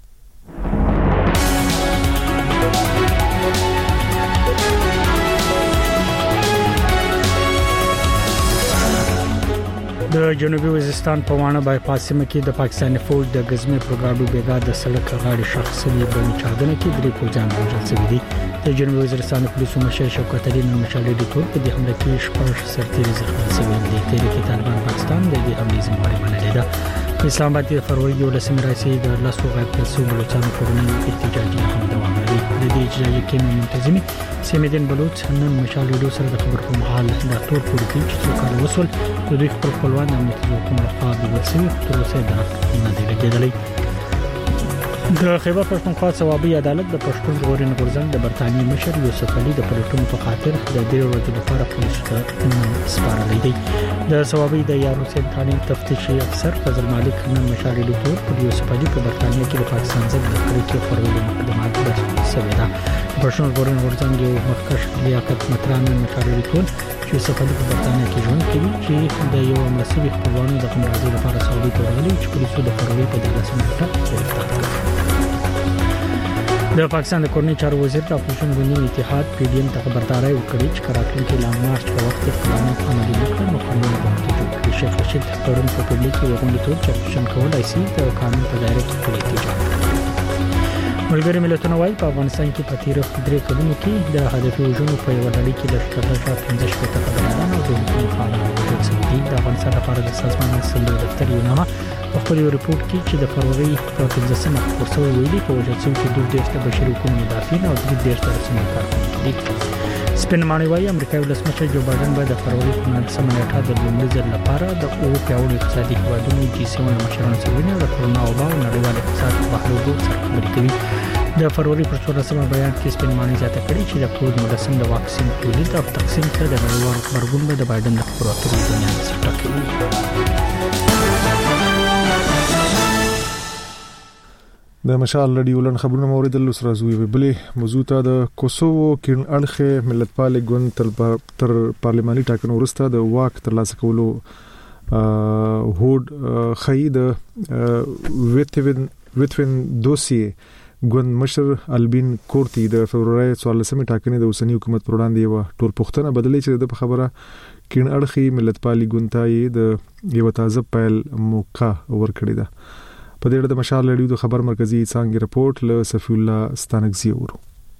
د جنوبي وزیرستان په وانه بایپاس سیمه کې د پاکستاني فوج د غزمه پروګراډو بیګا د سړک غاړې شخصي بمې چاودنه کې درې پوځیان وژل شوي دي. د جنوبي وزیرستان پولیسو مشر شوکت علي نن مشالې د تور په دې حمله کې شپږ سرتیري زخمي شوي دي. تحریک طالبان پاکستان د دې حملې ذمہواری منلې ده. اسلام آباد د فروری یولسمې راځي د لاسو غږ پر څو بلوچستان کورنۍ احتجاجي هم دوام لري. د دې احتجاجي کې منتظمي سیمدین بلوچ نن مشال ویډیو سره د خبر په محل د تور پوری کې چې څوک وصول د دوی خپل خپلوان د امنیتي ځواکونو لخوا د ورسوي تر اوسه دا نه دی لګیدلی. د خیبر پښتونخوا صوابي عدالت د پښتون ژغورنې غورځنګ د برتانیې مشر یوسف علي د پلټونو په خاطر د دې ورځې لپاره پولیسو ته سپارلی دی. د صوابي د یار حسین ثاني تفتیشي افسر فضل مالک نن مشالې لتور پر یوسف علي په برتانیې کې د پاکستان ضد د کړکې خورولو مقدمات بحث شوی دی. پښتون ژغورنې غورځنګ یو مخکښ لیاقت متران مشالې لتور چې یوسف علي په برتانیې کې ژوند کوي چې د یو مسلې خپلوانو د قمرازي لپاره سعودي ته راغلي چې پولیسو د فروری په دغه نیټه گرفتار کړ. د پاکستان د کورنۍ چارو وزیر د اپوزیشن ګوندونو اتحاد پی ډی ایم ته خبرداري ورکړې چې راتلونکي لام مارچ په وخت کې قانون عملي نکړي نو قانون به جوړ کړي. شیخ رشید پرون په ټولګي کې وغوښتل چې اپوزیشن کولای شي د قانون په دایره کې خپل احتجاج وکړي. ملګری ملتونه وايي په افغانستان کې په تیر درې کلونو کې د هدفي وژنو په یو ډلې کې د شپږ پنځه شپږ خبريالان او د حکومت فعالان وژل شوي دي. د افغانستان لپاره د سازمان مسؤل دفتر یو نامه په خپل ریپورت کې چې د فروری په پنځمه خبرسوي ویلي په وژل شوي کې دوه دیرش د بشري حقوقو مدافعین او درې دیرش د رسنیو کارکوونکي دي. سپین مانی وايي امریکایي ولسمشر جو بایدن به د فروری په نولسمه نیټه د لومړي ځل لپاره د اوو پیاوړي اقتصادي هیوادونو جی سیون مشرانو سره ویني د کرونا وبا او نړیوال اقتصاد په بهلوګو سره خبرې کوي. د فروری پر څوارلسمه بیان کې سپین مانی زیاته کړې چې د کووډ نولسم د واکسین تولید او تقسیم ته د نړیوال خبرګون به د بایدن د خبراتو بنیاد ټاکلي.
د مشال رادیو لن خبرونه موریدل سره زوی وبلې موضوع ته د کوسوو کین اړخه ملتپال ګوند تر پارلماني ټاکنو وروسته د واک ترلاسه کولو هوډ خې د ویتوین ویتوین دوسیه ګوند مشر البین کورتی د فبرवरी څوارلسمې ټاکنې د اوسنی حکومت پر وړاندې یو ټول پښتنه بدلې چې د خبره کین اړخه ملتپال ګوند ته د یو تازه پیل موقع ورکړی ده. په دې اړه د مشال رادیو د خبر مرکزی څنګه رپورت له صفی الله ستانګزی ورو.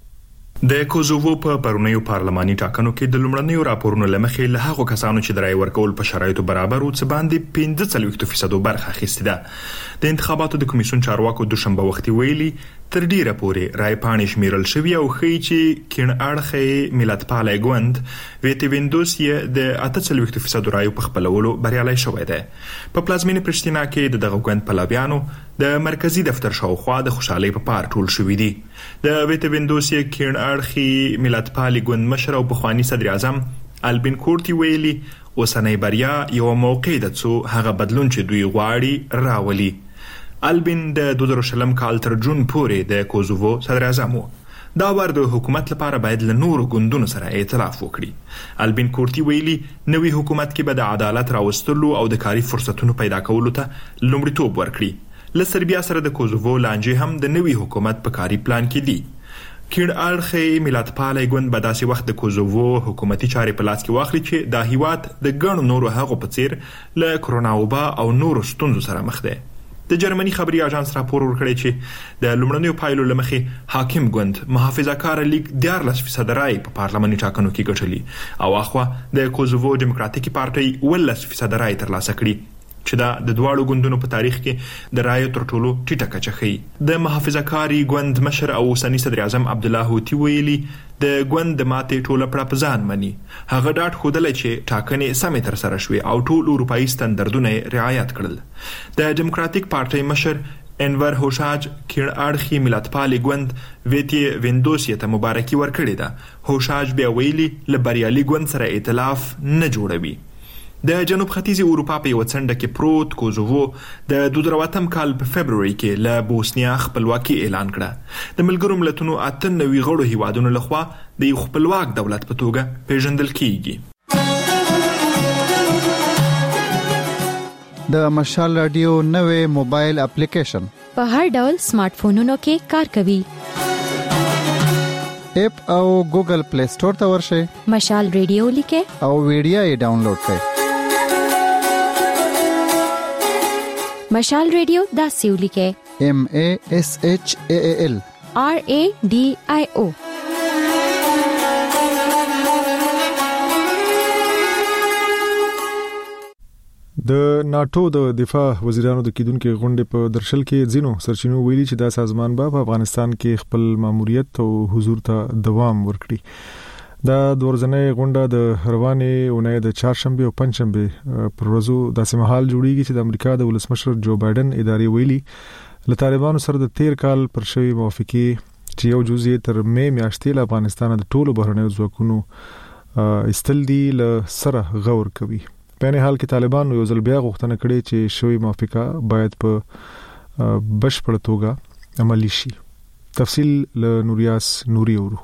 د کوزوو په پرونیو پارلماني ټاکنو کې د لومړنیو راپورونو لمخې له هغو کسانو چې د رای ورکول په شرایطو برابر او څه باندې پنځه څلوېښت فیصد برخه اخیستې ده. د انتخاباتو د کمیسیون چارواکو دوشنبه وختي ویلي تر ډیره پورې رای پاڼې شمیرل شوې او ښیي چې کین اړخه ملتپال ګوند ویټوینډوس یې د اته څلوېښت فیصد رایو په خپلولو بریالي شوی دی. په پلازمینه پرشتینا کې د دغه ګوند پلویانو د مرکزی دفتر شاوخوا د خوشحالي په پار ټول شوې دي. د ویټوینډوس یې کین اړخي ملتپال ګوند مشر او پخوانی صدر اعظم البین کورتی ویلي اوسنۍ بریا یو موقع ده چې هغه بدلون چې دوی غواړي راولي. البین د دوه زره شلم کال تر جون پورې د کوزوو صدر اعظم و. دا ور د حکومت لپاره باید له نورو ګوندونو سره ائتلاف وکړي. البین کورتی ویلي نوې حکومت کې به د عدالت راوستلو او د کاري فرصتونو پیدا کولو ته لومړیتوب ورکړي. له سربیا سره د کوزوو لانجې هم د نوې حکومت په کاري پلان کې دي. کین اړخه ملتپال ګوند به داسې وخت د کوزوو حکومتي چارې په لاس کې واخلي چې د هیواد د ګڼو نورو هغو په څیر له کرونا وبا او نورو ستونزو سره مخ دی. د جرمني خبري اژانس راپور ورکړی چې د لومړنیو پایلو لمخې حاکم ګوند محافظه‌کار لیگ دیارلس فیصد رای په پارلماني ټاکنو کې ګټلي او اخوا د کوزوو ډیموکراتیکي پارټي ولس فیصد رای ترلاسه کړي چې دا د دواړو ګوندونو په تاریخ کې د رایو تر ټولو ټیټه کچه ښیي. د محافظه‌کاري ګوند مشر او اوسنی صدر اعظم عبدالله هوتی ویلي د ګوند د ماتې ټوله پړه په ځان مني. هغه ډاډ ښودلی چې ټاکنې سمې ترسره شوې او ټول اروپایي ستندردونه یې رعایت کړل. د ډیموکراتیک پارټۍ مشر انور هوشاج کړه اړخي ملتپال ګوند ویتی وینډوز ته مبارکي ورکړې ده. هوشاج بیا ویلي لبریالي ګوند سره ائتلاف نه جوړوي. د جنوب ختیځي اروپا په یو څنډه کې پروت کوزوو د دوه زره اووه کال په فبرवरी کې له بوسنیا خپلواکي اعلان کړه. د ملګرو ملتونو اته نوي غړو هیوادونو لخوا د یو خپلواک دولت په توګه پیژندل کیږي.
د مشال رادیو نوې موبایل اپلیکیشن
په هر ډول سمارټ فونونو کې کار کوي.
اپ او ګوګل پلی سٹور ته ورشئ.
مشال رادیو لیکه
او ویډیو یې ډاونلوډ کړئ.
مشال رادیو دا سیو لیکه
M A S H A A L
R A D I O.
د ناتو د دفاع وزیرانو د کیدونکو غونډې په درشل کې ځینو سرچینو ویلي چې دا سازمان به په افغانستان کې خپل ماموریت او حضور ته دوام ورکړي. دا د ورځنۍ غونډه د روانې اونۍ د چهارشنبه او پنځشنبه پر ورځو داسې مهال جوړیږي چې د امریکا د ولسمشر جو بایدن ادارې ویلي له طالبانو سره د تیر کال پر شوی موافقه چې یو جزئیه تر مې میاشتې له افغانستان د ټولو بهرنیو ځواکونو استل دي له سره غور کوي. په نه حال کې طالبان یو ځل بیا غوښتنه کړې چې شوی موافقه باید په بشپړ توګه عملی شي. تفصیل له نوریاس نوري ورو.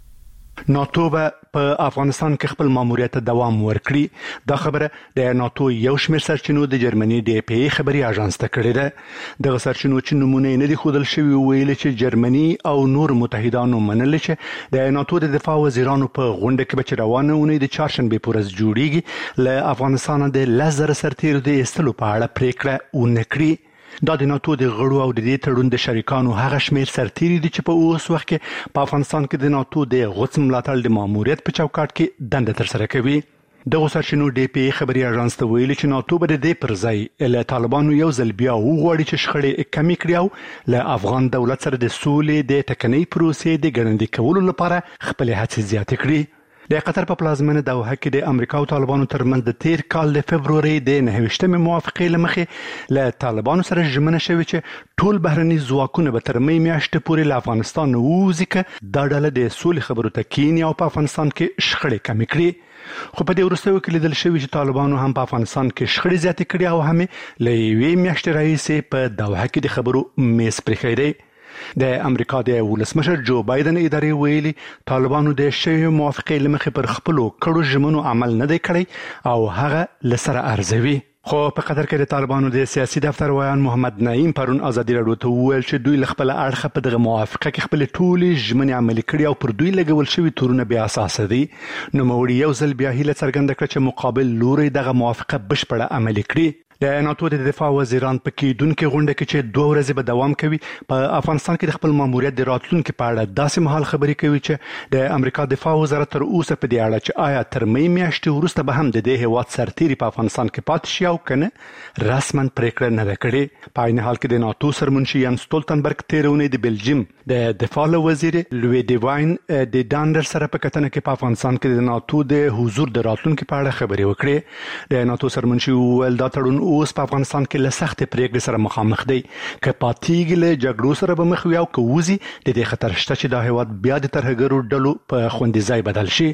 ناتو به په افغانستان کې خپل ماموریت دوام ورکړي. دا خبره د ناتو یو شمېر سرچینو د جرمني د پی ای خبري اژانس ته کړې ده. د سرچینو چې نمونه نه دي خودل شوی ویل چې جرمني او نور متحدانو منل چې د ناتو د دفاع وزیرانو په غونډه کې به روانه ونی د چهارشنبه پر ورځ جوړیږي له افغانستان د لزر سرتیر د استلو په اړه پریکړه ونکړي. دا د ناتو د غړو او د دې تړون د شریکانو هغه شمیر سرتیري دي چې په اوس وخت کې په افغانستان کې د ناتو د غوڅ ملاتړ د ماموریت په چوکاټ کې دنده ترسره کوي. د سرچینو ډي پی خبري اژانس ته ویلي چې ناتو به د دې پر ځای له طالبانو یو ځل بیا وغواړي چې شخړې کمې کړي او له افغان دولت سره د سولې د ټکنۍ پروسې د ګړندې کولو لپاره خپل هڅې زیاتې کړي. د قطر په پلازمینه دوحه کې د امریکا او طالبانو ترمنځ د تیر کال د فبرवरी د نهویشتمې موافقې لمخې له طالبانو سره ژمنه شوې چې ټول بهرني ځواکونه به تر مې میاشتې پورې له افغانستان ووځي که دا ډله د سولې خبرو ته کینی او په افغانستان کې شخړې کمې کړي. خو په دې وروستیو کې لیدل شوی چې طالبانو هم په افغانستان کې شخړې زیاتې کړي او هم له یوې میاشتې راهیسې په دوحه کې د خبرو میز پرېښی دی. د امریکا د ولسمشر جو بایدن ادارې ویلي طالبانو د شوی موافقې لمخې پر خپلو کړو ژمنو عمل نه دی کړی او هغه لسره ارزوي. خو په قطر کې د طالبانو د سیاسي دفتر ویان محمد نعیم پرون ازادي راډیو ته وویل چې دوی خپل اړخ په دغه موافقه کې خپل ټولې ژمنې عملي کړي او پر دوی لګول شوی تورونه بیا اساس دي. نو موري یو ځل بیا هیله څرګنده کړه چې مقابل لوري دغه موافقه بشپړه عملي کړي. د ناتو د دفاع وزیران په کېدونکو غونډه کې چې دوه ورځې به دوام کوي په افغانستان کې د خپل ماموریت د راتلونکو په اړه داسې مهال خبرې کوي چې د امریکا دفاع وزارت تر اوسه په دې اړه چې آیا تر مې میاشتې وروسته به هم د دې هیواد سرتیري په افغانستان کې پاتې شي او کنه رسما پریکړه نه ده کړې. په عین حال کې د ناتو سرمنشي یان سټولتنبرګ تیرونه د بلجیم د دفاع وزیر لوی دیواین د داندر سره په کتنه کې په افغانستان کې د ناتو د حضور د راتلونکو په اړه خبرې وکړې. د ناتو سرمنشي ویل دا تړون اوس په افغانستان کې له سخت پریکړې سره مخامخ دی که پاتېږي له جګړو سره به مخ وي او که وځي د دې خطر شته چې دا هیواد بیا د ترهګرو ډلو په خوندي ځای بدل شي.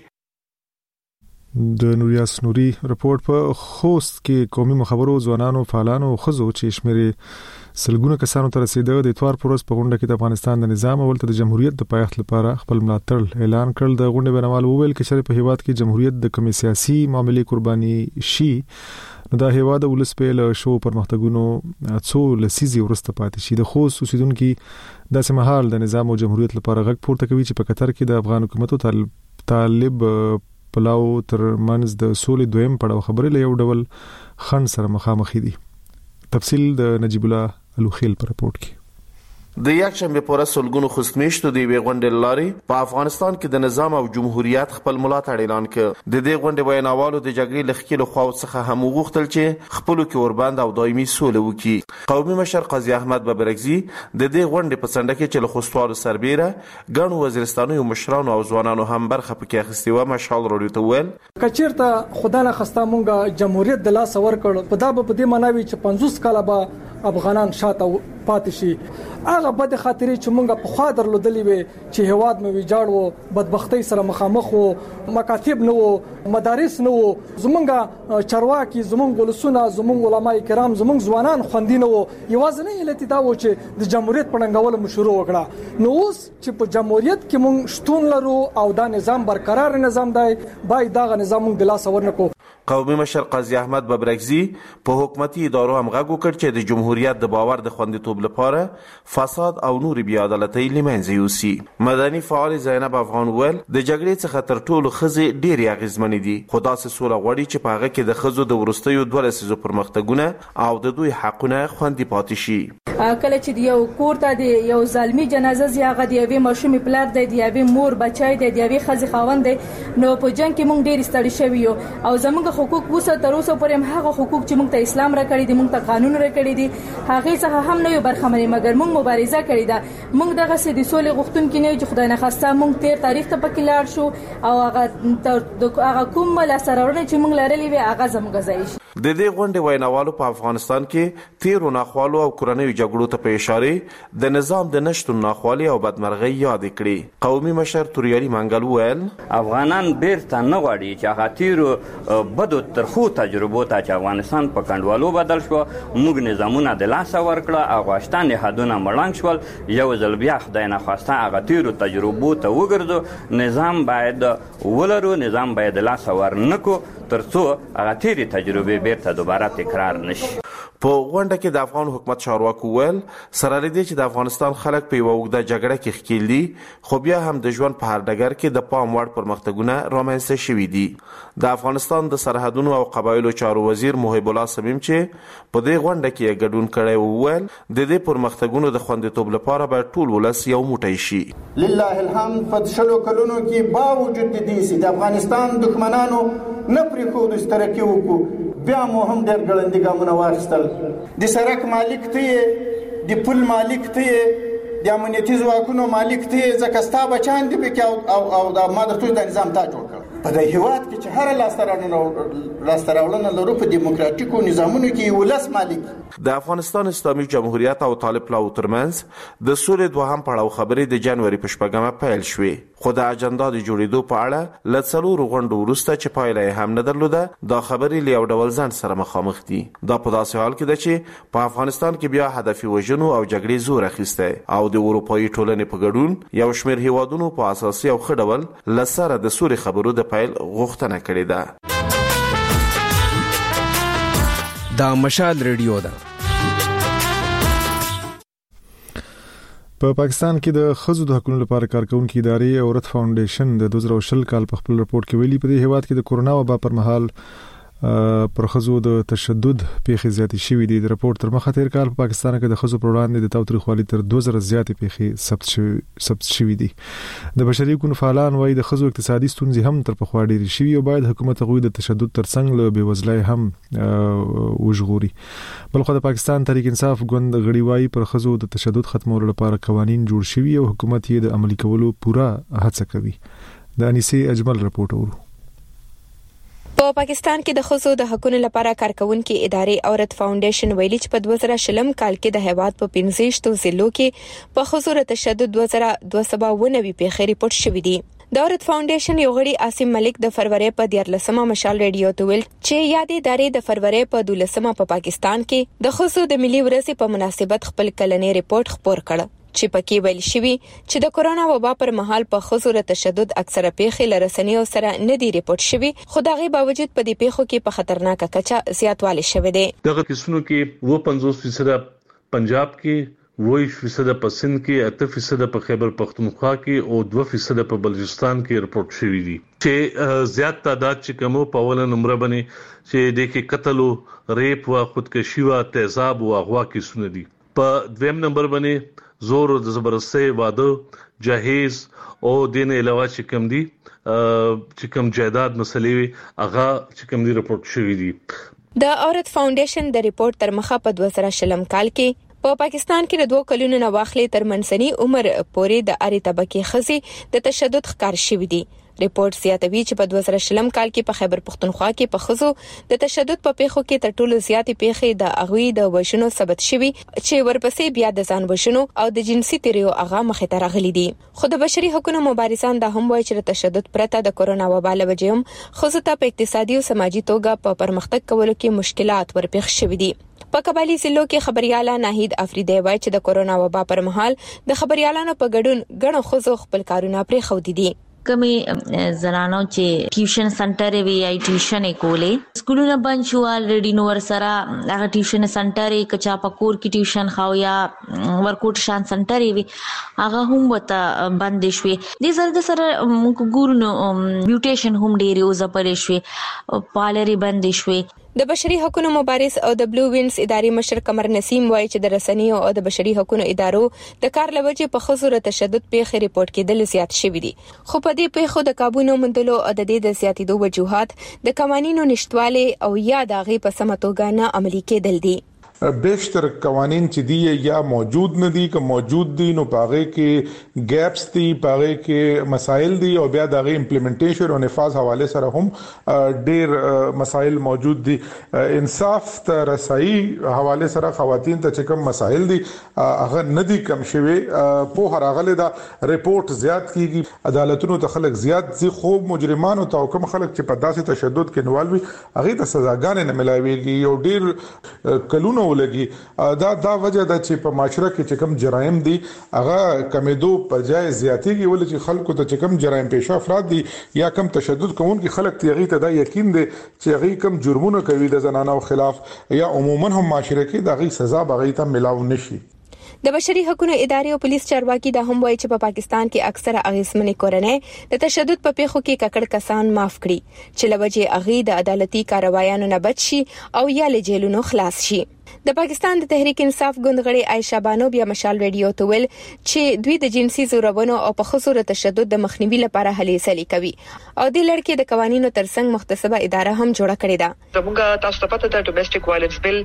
د نوریاس نوري رپورت په خوست کې قومي مخابرو ځوانانو فعالانو خزو چې شمیرې سلګونه کسانو ته رسیدو د اتوار پروز په غونډه کې د افغانستان د نظام او د جمهوریت د پایښت لپاره خپل ملاتړ اعلان کړل. د غونډې بنوال وویل چې شرف په هیواد کې جمهوریت د کوم سیاسي معاملې قرباني شي نو دا هیواد ولس په له شو پرمختګونو څو لسیزي ورسته پاتې شي. د خوست اوسیدونکو داسې مهال د نظام او جمهوریت لپاره غږ پورته کوي چې په قطر کې د افغان حکومت او طالب پلاو تر منځ د سولې دویم پړاو خبرې له یو ډول خنډ سره مخامخ دي. تفصیل د نجیب الله الوخیل پر رپورت کې.
د یکشنبه پر سلګونو خصمېشتو دی وغونډې لاري په افغانستان کې د نظام او جمهوریت خپل ملاتړ اعلان کړ. د دې غونډې ویناوالو د جګړې لخکېلو خو څخه هم وغوښتل چې خپل کې ورباند او دایمي سوله وکړي. قومي مشر قاضي احمد ببرګزي د دې غونډې په څنډه کې چې له خوستوالو سربېره ګڼو وزیرستانو مشرانو او ځوانانو هم برخه پکې اخیستې و. مشال راډیو ته ویل
کچیرته خدای نه خسته مونږه جمهوریت د لاس ور کړ په دا په دې معنی چې پنځوس کاله به
افغانان شاته پاتې شي. هغه بد خاطرې چې مونږ په خوا درلودلې وي چې هواد مې ویجاړ وو، بدبختی سره مخامخ وو، مکاتب نه وو، مدارس نه وو، زمونږ چارواکي، زمونږ ولسونه، زمونږ علما کرام، زمونږ ځوانان خوندي نه وو. یوازې علت دا و چې د جمهوریت پړنګول مشروع وکړه. نو اوس چې په جمهوریت کې مونږ شتون لرو او دا نظام برقرار نظام دی، باید دا نظام مونږ د لاس ورنکو.
قومي مشر قاضي احمد ببرګزي په حکومتي ادارو هم غږ وکړ چې د جمهوریت د باور د خوندیتوب لپاره فساد او نور بې عدالتۍ له منځه یوسي. مدني فعال زینب افغان ویل د جګړې څخه تر ټولو ښځې ډېرې اغېزمنې دي، خو داسې سوله غواړي چې په هغه کې د ښځو د وروستیو دوه لسیزو پرمختګونه او د دوی حقونه خوندي پاتې شي.
کله چې د یو کور ته د یو ظالمي جنازه زی هغه د یوې ماشومې پلار دی، د یوې مور بچی دی، د یوې ښځې خاوند دی، نو په جنګ کې موږ ډېر ستړي شوي یو او زموږ حقوق وسه تر اوسه پورې هغه حقوق چې موږ ته اسلام راکړي دي، موږ ته قانون راکړي دي، هغه څخه هم نه یو برخمنې، مګر موږ مبارزه کړې ده. موږ دغه سې د سولې غوښتونکي نه چې خدای نه خواسته موږ تیر تاریخ ته پکې لاړ شو او هغه هغه کوم لاسته چې موږ لرلې وي هغه زموږ ځای شي.
د دې غونډې ویناوالو په افغانستان کې تیرو ناخوالو او کورنیو جګړو ته په اشاره د نظام د نشتون ناخوالي او بدمرغۍ یاد کړې. قومي مشر توریالي منګل ویل
افغانان بیرته نه غواړي چې هغه تیرو بدو ترخو تجربو ته چې افغانستان په کندوالو بدل شو، موږ نظامونه د لاسه ورکړه، افغانستان نهادونه مړنګ شول، یو ځل بیا خدای نه خواسته هغه تیرو تجربو ته وګرځو. نظام باید ولرو، نظام باید د لاسه ورنکو ترڅو هغه تیرې تجربې بیرته دوباره تکرار نشي.
په غونډه کې د افغان حکومت چارواکو ویل سره لري چې د افغانستان خلک په یوه اوږده جګړه کې ښکیل دي، خو بیا هم د ژوند په هر ډګر کې د پام وړ پرمختګونه رامنځته شوي دي. د افغانستان د سرحدونو او قبایلو چارو وزیر محب الله صمیم چې په دې غونډه کې ګډون کړی وویل د دې پرمختګونو د خوندیتوب لپاره باید ټول ولس یو موټی شي.
لله الحمد په شلو کلونو کې با وجود د دې چې د افغانستان دښمنانو نه پرېښودو چې ترقي وکړو، بیا مو هم ډېر ګړندي ګامونه واخیستل. د سړک مالک ته یې، د پل مالک ته یې، د امنیتي ځواکونو مالک ته یې، ځکه ستا بچیان دي پکې او او د ما درته د نظام تا جوړ کړ. په دې هیواد کې چې هر لاسته راوړنه لرو په دیموکراتیکو نظامونو کې ولس مالک.
د افغانستان اسلامي جمهوریت او طالب پلاو ترمنځ د سولې دوهم پړاو خبرې د جنوري په شپږمه پیل شوې، خو د اجنډا د جوړېدو په اړه له څلورو غونډو وروسته چې پایله یې هم نه درلوده، دا خبرې له یو ډول ځنډ سره مخامخ دي. دا په داسې حال کې ده چې په افغانستان کې بیا هدفي وژنو او جګړې زور اخیستی او د اروپایي ټولنې په ګډون یو شمېر هیوادونو په اساسي او ښه ډول له سره د سولې خبرو د پیل غوښتنه کړې ده.
دا مشال ریډیو ده.
په پاکستان کې د ښځو د حقوقو لپاره کارکونکو ادارې او رت فاونډیشن د دوه زره شل کال په خپل رپورت کې ویلي په دې هیواد کې د کورونا وبا پر مهال پر ښځو د تشدد پیښې زیاتې شوې دي. د رپورت تر مخه تیر کال په پاکستان کې د ښځو پر وړاندې د تاوتریخوالي تر دوه زره زیاتې پیښې ثبت شوې ثبت شوې دي. د بشري حقوقو فعالان وايي د ښځو اقتصادي ستونزې هم تر پخوا ډېرې شوې او باید حکومت هغوی د تشدد ترڅنګ له بېوزلۍ هم وژغوري. بلخو د پاکستان تحریک انصاف ګوند غړي وايي پر ښځو د تشدد ختمولو لپاره قوانين جوړ شوي او حکومت یې د عملي کولو پوره هڅه کوي. د انیسي اجمل رپورټ اورو.
په پاکستان کې د ښځو د حقوقو لپاره کارکونکو ادارې او رت فاونډیشن ویلي چې په دوه زره شلم کال کې د هیواد په پنځه ضلعو کې په ښځو د تشدد دوه زره دوه سوه نوي پیښې ریپورت شوې دي. د رت فاونډیشن یو غړي عاصم ملک د فروری په دیارلسمه مشال ریډیو ته ویل چې یادې ادارې د فروری په دولسمه په پاکستان کې د ښځو د ملي ورځې په مناسبت خپل کلنی ریپورت خپور کړ چې پکې ویل شوی چې د کورونا وبا پر مهال په ښځو د تشدد اکثره پیښې لرسنیو سره نه دی ریپورت شوی، خو دغه باوجود په دې پیښو کې په خطرناک کچه زیاتوالی شوی دی.
دغه کیسونو کې و پنځوس فیصد پنجاب کې، وایي فیصد په سند کې، اته فیصد په خیبر پختونخوا کې او دوه فیصد په بلوچستان کې رپورت شوی دي. چې زیات تعداد چې کومو په اول نمبر باندې چې د کې قتل او ریپ او خودکشي او تیزاب او اغوا کیسونه دي. په دویم نمبر باندې زور د زبرستۍ، واده، جهیز او دین علاوه چې کوم دي چې کوم جائیداد مسلې هغه چې کوم دي رپورت شوی دي.
د عورت فاونډیشن د ریپورت تر مخه په دوه زره شلم کال کې په پا پاکستان کې د دوه کلونو نه واخلې تر منځني عمر پورې د اړې طبقه خزي د تشدد ښکار شوی دي. ریپورت زیاتوي چې په دوه زره شلم کال کې په خیبر پختونخوا کې په خزو د تشدد په پیښو کې تر ټولو زیاتې پیښې د اغوی د وښونو ثبت شوي چې ورپسې بیا د ځان وښونو او د جنسي تیریو اغا مخې ته راغلي دي. خو د بشري حقوقو مبارزان دا هم وایي چې تشدد پرته د کورونا وبا له وجې هم خزو ته په اقتصادي او سماجي توګه په پرمختګ کولو کې مشکلات ورپېښ شوي دي. په قبایلی ضلعو کې خبرياله ناهید افریدی وایي چې د کورونا وبا پر مهال د خبريالانو په ګډون غنو خزو خپل کارونه پرې خو دي.
کمی زنانو چې ټیوشن سنټر وی ای ټیوشن کولې سکولونه بند شو الریډي نو ور سره هغه ټیوشن سنټر کچا پکور کې ټیوشن خاو یا ورکوټ شان سنټر وی هغه هم وته بند شوي. د سره سره ګورنو میوټیشن هم ډېری او زپلې شوي پالری بند شوي.
د بشري حقوقو مبارز او د بلو وینز اداري مشر قمر نسیم وایي چې د رسنیو او د بشري حقوقو ادارو د کار لوجې په خزو ر تشدد پیښې ریپورت کېدل زیات شوي دي. خو په دې پیښو د قابو نه مندلو او د دې د زیاتېدو وجوهات د قوانینو نشټواله او یا د غي په سم توګه نه عملي کېدل دي.
بیشتر قوانین چې دی یا موجود نه دي که موجود دي نو پاغه کې ګیپس دي پاغه کې مسائل دي او بیا دغه امپلیمنټیشن او نفاذ حواله سره هم ډېر مسائل موجود دي. انصاف ته رسایي حواله سره خواتین ته چې کوم مسائل دي هغه نه دي کم شوي په هر غله دا ریپورت زیات کیږي عدالتونو ته خلک زیات زی خوب مجرمانو ته کوم خلک چې په داسې تشدد کې انوالوي هغه ته سزاګانې نه ملایويږي او ډېر کلونو ولګي. دا دا وجه ده چې په معاشره کې چې کوم جرایم دي هغه کمیدو په ځای زیاتېږي ول چې خلکو ته چې کوم جرایم پیښه افراد دي یا کوم تشدد کوونکي خلک تیغي ته دا یقین دي چې هغه کوم جرمونه کوي د زنانو خلاف یا عموما هم معاشره کې د هغه سزا بغي ته ملاو نشي.
د بشري حقوقو ادارې او پولیس چارواکي دا هم وایي چې په پاکستان کې اکثره اغیزمنې کورنۍ د تشدد په پیښو کې ککړ کسان معاف کړي چې لوجه اغي د عدالتي کاروایانو نه بچ شي او یا له جیلونو خلاص شي. د پاکستان د تحریک انصاف ګوندغړي عائشہ بانو بیا مشال ریډیو ته ویل چې دوی د جنسي زورونو او په خصوص تشدد د مخنیوي لپاره هلې سلې کوي او د لړکې د قوانینو ترڅنګ مختصبه اداره هم جوړه کړې ده.
زموږ تاسو ته پته ده ډومېسټک وایلنس بل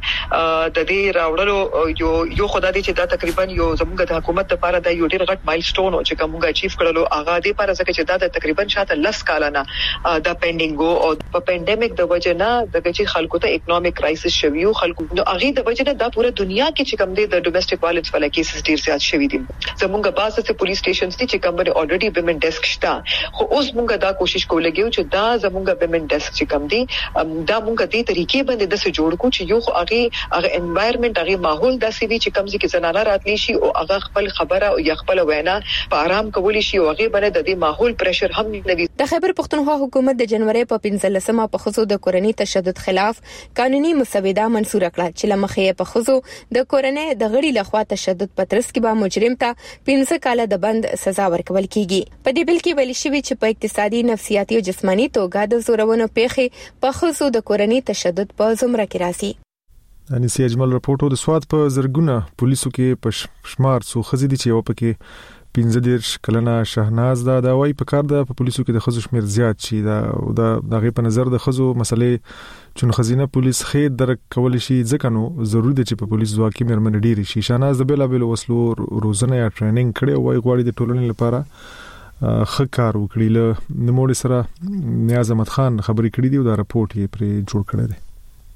د دې راوړلو یو یو خدای دې چې دا تقریبا یو زموږ د حکومت لپاره د یو ډېر غټ مایلسټون او چې کومه اچیو کړلو هغه دې لپاره ځکه چې دا د تقریبا شاته لس کالانه د پینډینګ او په پینډیمیک د وجه نه د چې خلکو ته اکونومیک کرایسس شوی او خلکو نو هغه د وجه نه د پوره دنیا کې چې کوم دي د ډومېسټک وایلنس والا کیسز ډیر زیات شوي دي. زموږ بعضه څه پولیس سټیشنز دي چې کوم باندې الریډي ویمن ډیسک شته خو اوس موږ دا کوشش کولګیو چې دا زموږ ویمن ډیسک چې کوم دي دا موږ دې طریقې باندې د څه جوړ کو چې یو هغه هغه انوایرنمنت هغه ماحول داسې وي چې کوم ځکه زنانه راتلی شي او هغه خپل خبره او یا خپل وینا په آرام کولی شي او هغه باندې د دې ماحول پريشر هم نه وي.
د خیبر پختونخوا حکومت د جنوري په پنځلسمه په خصوص د کورنۍ تشدد خلاف قانوني مسوده منسوخ کړه چې لمخې په خصوص د کورنۍ د غړي لخوا تشدد پترس کې به مجرم ته پنځه کاله د بند سزا ورکول کیږي. په دې بل کې ویل شوی چې په اقتصادي نفسیاتي او جسماني توګه د زورونو پیښې په خصوص د کورنۍ تشدد په زمره کې راځي.
ان سی اجمل رپورټو د سواد په زرګونه پولیسو کې په شمار څو خزيدي چې یو پکې پنځه دیرش کلنه شهناز دا دا وای په کار د پولیسو کې د خزو شمیر زیات شي دا د دغه په نظر د خزو مسلې چون خزینه پولیس خې درک کول شي ځکه نو ضروري ده چې په پولیس ځواک کې مرمن ډیری شي. شهناز د بیل بیل وسلو روزنه یا ټریننګ کړي وای غواړي د ټولنې لپاره خکار وکړي. له نموړي سره نیاز احمد خان خبرې کړې دی او دا رپورت یې پر جوړ کړی دی.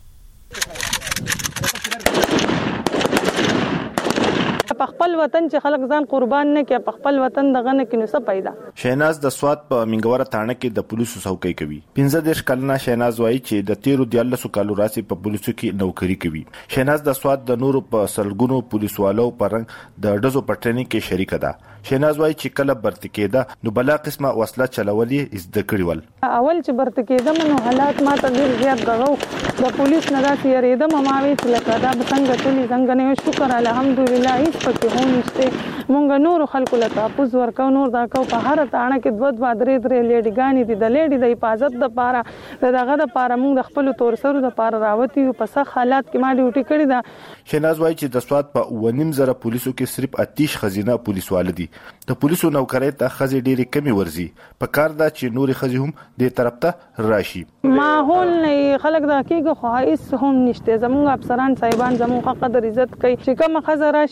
په خپل وطن چې خلک ځان قربان نه کړي په خپل وطن دغه نه کینو څه پیدا.
شهناز د سواد په منګوره تانه کې د پولیسو څوکۍ کوي. پنځه دیرش کلنه شهناز وایي چې د تیرو دیالسو کالو راسي په پولیسو کې نوکری کوي. شهناز د سواد د نورو په سلګونو پولیسوالو پرنګ د ډزو په ټریننګ کې شریک ده. شهناز وایي چې کله برت کېده نو بلا قسمه وسله چلولې زده کړی ول.
اول چې برت کېده نو حالات ما ته ډیر زیات دغه د پولیس نه راځي یریدم ما وی چې لکه دا څنګه ټولي څنګه نه شکر الحمدلله هیڅ پکې هم نشته. مونږ نور خلکو له تاسو ورکو نور دا کو په هر تاڼه کې دوه دوه درې درې لیډیګانی دي د لیډي د حفاظت د پاره دغه د پاره مونږ د خپل تور سره د پاره راوتی په سخت حالات کې ما ډیوټي کړی دا.
شهناز وایي چې د سواد په ونیم زره پولیسو کې صرف اتیش خزینه پولیسوال دي. د پولیسو نوکرۍ ته خزي ډېری کمی ورزي په کار دا چې نوري خزي هم د طرف ته راشي.
ماحول نه خلک دا کېږي خو هیڅ هم نشته. زموږ افسران صاحبان زموږ قدر عزت کوي چې کوم خزه راشي مونږ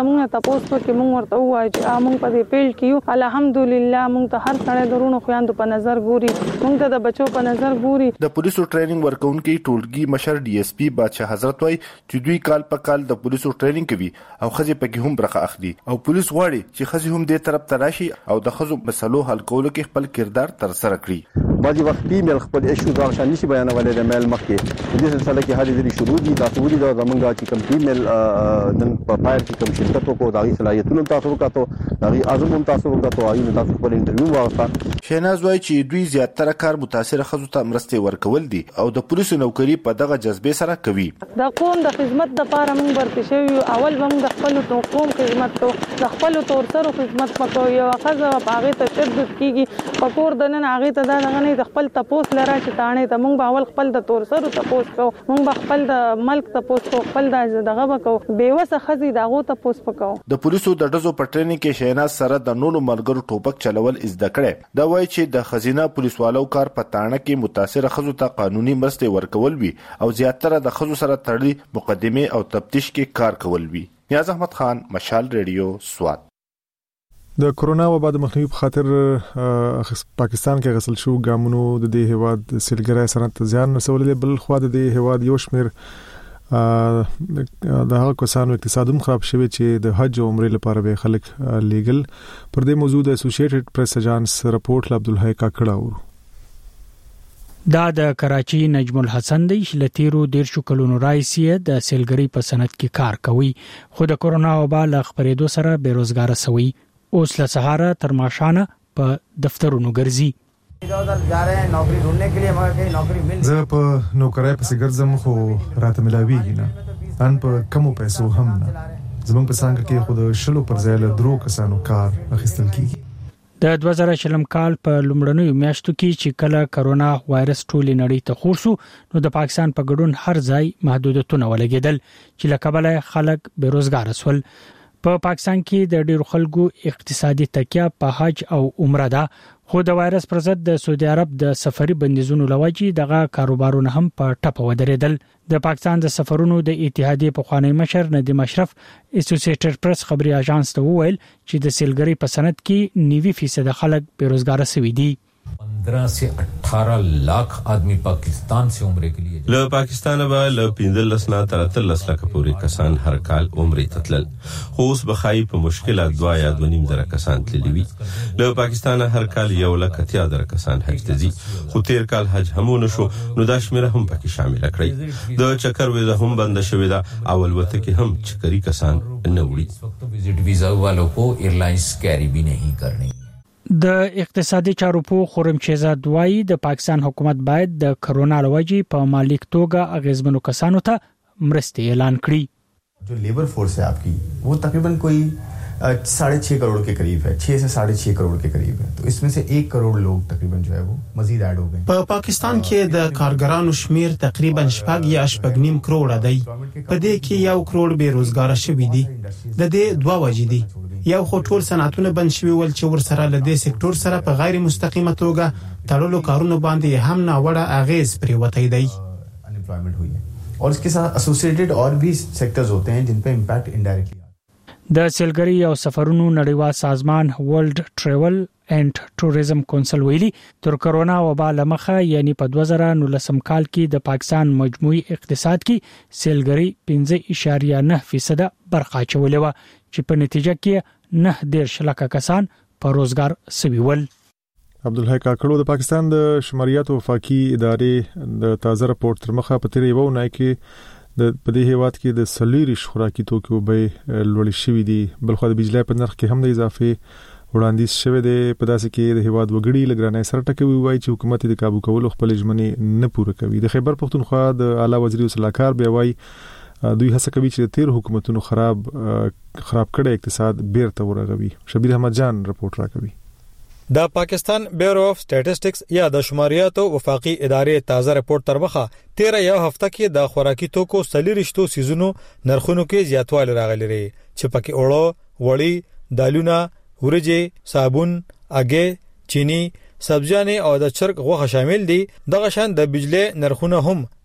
زمونږ تاسو کې مونږ ورته وایو چې مونږ په دې پیل کیو الحمدلله مونږ ته هر سړی درونو خويندو په نظر ګوري مونږ ته د بچو په نظر ګوري.
د پولیسو ټریننګ ورکونکي ټولګي مشر ډي اس پی بادشاہ حضرت وايي چې دوی کال په کال د پولیسو ټریننګ کوي او خځې پکې هم برخه اخلي او پولیس غواړي چې خځې هم دې طرف ته راشي او د خځو مسلو حل کولو کې خپل کردار تر سره کړي.
بعضی وخت فیمیل خپل ایشوز او شان نشي بیانولای د میل مخ کې د دې سلسله کې هلي ځري شروع دي تاسو ولې د زمونږه چې کوم فیمیل نن په پایر کې کوم شرکت وکړو دغه صلاحیتونه تاسو وکړو دغه اعظم هم تاسو وکړو او تاسو خپل انټرویو واغسته.
شیناز وايي چې دوی زیاتره کار متاثر خځو ته مرسته ورکول دي او د پولیسو نوکری په دغه جذبه سره کوي.
د قوم د خدمت لپاره موږ ورته شوی اول موږ د خپل قوم خدمت ته د خپل تور سره خدمت وکړو یو خځه په هغه تشدد کیږي په کور د نن هغه ته دا نه د خپل تپوس لره چې تانه ته موږ اول خپل د تور سره تپوس کو موږ خپل د ملک تپوس کو خپل د دغه وکړو بیوسه خځې دغه تپوس وکړو.
د پولیسو د ډزو په ټریننګ کې شیناز سره د نورو ملګرو ټوپک چلول زده کړي. دا وایي چې د خزینه پولیسوالو کار په تانه کې متاثر خځو ته قانوني مرسته ورکول وي او زیاتره د خځو سره تړلي مقدمه او تفتیش کې کار کول وي. نیاز احمد خان، مشال ریډیو، سوات.
د کرونا وبا د مخنیوي په خاطر پاکستان کې غسل شو ګامونو د دې هواد سیلګرای صنعت زیان رسولې، بل خو د دې هواد یو شمیر د هغه کسانو اقتصادم خراب شوی چې د حج او عمرې لپاره به خلک لیګل. پر دې موضوع د اسوسییټډ پریس اجانس رپورټ عبدالحی کاکړه
دا د کراچي نجم الحسن دی چې لتیرو دیرشو کلونو راځي د سیلګری په صنعت کې کار کوي، خو د کرونا وبا ل خبرېدو سره بیروزګار شوی. اوس له سهار تر ماښامه په دفترونو ګرځي.
زه په نوکرای پسې ګرځم خو راته ملاویږي نه، ان په کمو پیسو هم نه. زمونږ په څنګه کې خو د شلو پر ځای له درو کسانو کار اخیستل کیږي.
د دوه زره شلم کال په لومړنیو میاشتو کې چې کله کرونا وایرس ټولې نړۍ ته خور شو، نو د پاکستان په ګډون هر ځای محدودیتونه ولګېدل چې له کبله خلک بیروزګار شول. په پا پاکستان کې د ډیرو خلکو اقتصادي تکیه په حج او عمره ده، خو د وایرس پر ضد د سعودي عرب د سفري بندیزونو لوجې دغه کاروبارونه هم په ټپه ودرېدل. د پاکستان د سفرونو د اتحادیې په خوانی مشر ندیم اشرف اسوسییټډ پریس خبري اژانس ته وویل چې د سیلګری په صنعت کې نوي فیصد خلک بیروزګار شوي دي.
पंद्रह से अठारह लाख आदमी पाकिस्तान से उम्रे के लिए
له پاکستان به له پنځلس نه تر اتلس لک پورې کسان هر کال عمره تتلل، خو اوس بخای په مشکلات دوا یا د نیم زره کسان تللی وي. له پاکستان هر کال یو لک اتیا زره کسان حج ته ځي، خو تیر کال حج هم نشو، نو دا شمیره هم پکې شامل کړی. د چکر ویزه هم بند شوې ده او البته کې هم چکري کسان نه وړي.
विजिट वीजा वालों को एयरलाइंस कैरी भी नहीं करनी.
د اقتصادي چارو په خورم شهزاد وایي د پاکستان حکومت باید د کرونا لوجې په مالیک توګه اغیزمنو کسانو ته مرستې اعلان کړي.
जो लेबर फोर्स है आपकी वो तकरीबन कोई साढ़े छह करोड़ के करीब है, छह से साढ़े छह करोड़ के करीब है, तो इसमें से एक करोड़ लोग तकरीबन जो है वो मजीद ऐड हो गए.
په पाकिस्तान کې د کارګرانو شمیر تقریبا شپږ یا شپږ نیم کروڑ دی، په دې کې یو کروڑ بیروزګار شوي دي. د دې دوه وجې دي، یو خو ټول صنعتونه بند شوي ول چې ور سره له دې سکتور سره په غیر مستقیمه توګه تړلو کارونو باندې هم ناوړه اغیز پریوتی دی.
انپلویمنٹ ہوئی ہے اور اس کے ساتھ اسوسییٹڈ اور بھی سیکٹرز ہوتے ہیں جن پہ امپیکٹ انڈائریکٹلی.
د سیلګری او سفرونو نړیوال سازمان ورلد ټریول اینڈ ټوریزم کونسل ویلي تر کرونا وبا لمخه یعنی په دوه زره نولسم کال کې د پاکستان مجموعي اقتصاد کې سیلګری پنځه اعشاریه نه فیصد برخه چولې و چې په نتیجه کې نه ډیر شلکه کسان په روزګار سوي ول.
عبدالحی کاکړو د پاکستان د شماریات وفاقي ادارې د تازه راپورټ تر مخه په تیرې وونه کې د پدې هیواد کې د سلیریش خوراکي توکو به لوړ شوې دي، بلخو د بجلی په نرخ کې هم د اضافه وړاندیز شوه دی. په داسې کې د هیواد وګړي لګرانې سره ټکوي وایي چې حکومت د کابو کولو خپل ژمنې نه پوره کوي. د خیبر پختونخوا د اعلی وزیر وسلاکار بیا وایي دوی هڅه کوي چې تیر حکومتونو خراب خراب کړي اقتصاد بیرته ورغوي. شبیر احمد جان رپورټ راکوي.
د پاکستان بیورو اف سټیټسټکس یا د شماریاتو وفاقي ادارې تازه رپورټ تر مخه تیر یو هفته کې د خوراکي توکو سلیریشتو سیزونو نرخونو کې زیاتوالی راغلی دی چې پکې اوړه، وړي، دالونه، ورجې، صابون، اګې، چینی، سبزیانې او د چرګ غوښه شامل دي. دغه شان د بجلی نرخونه هم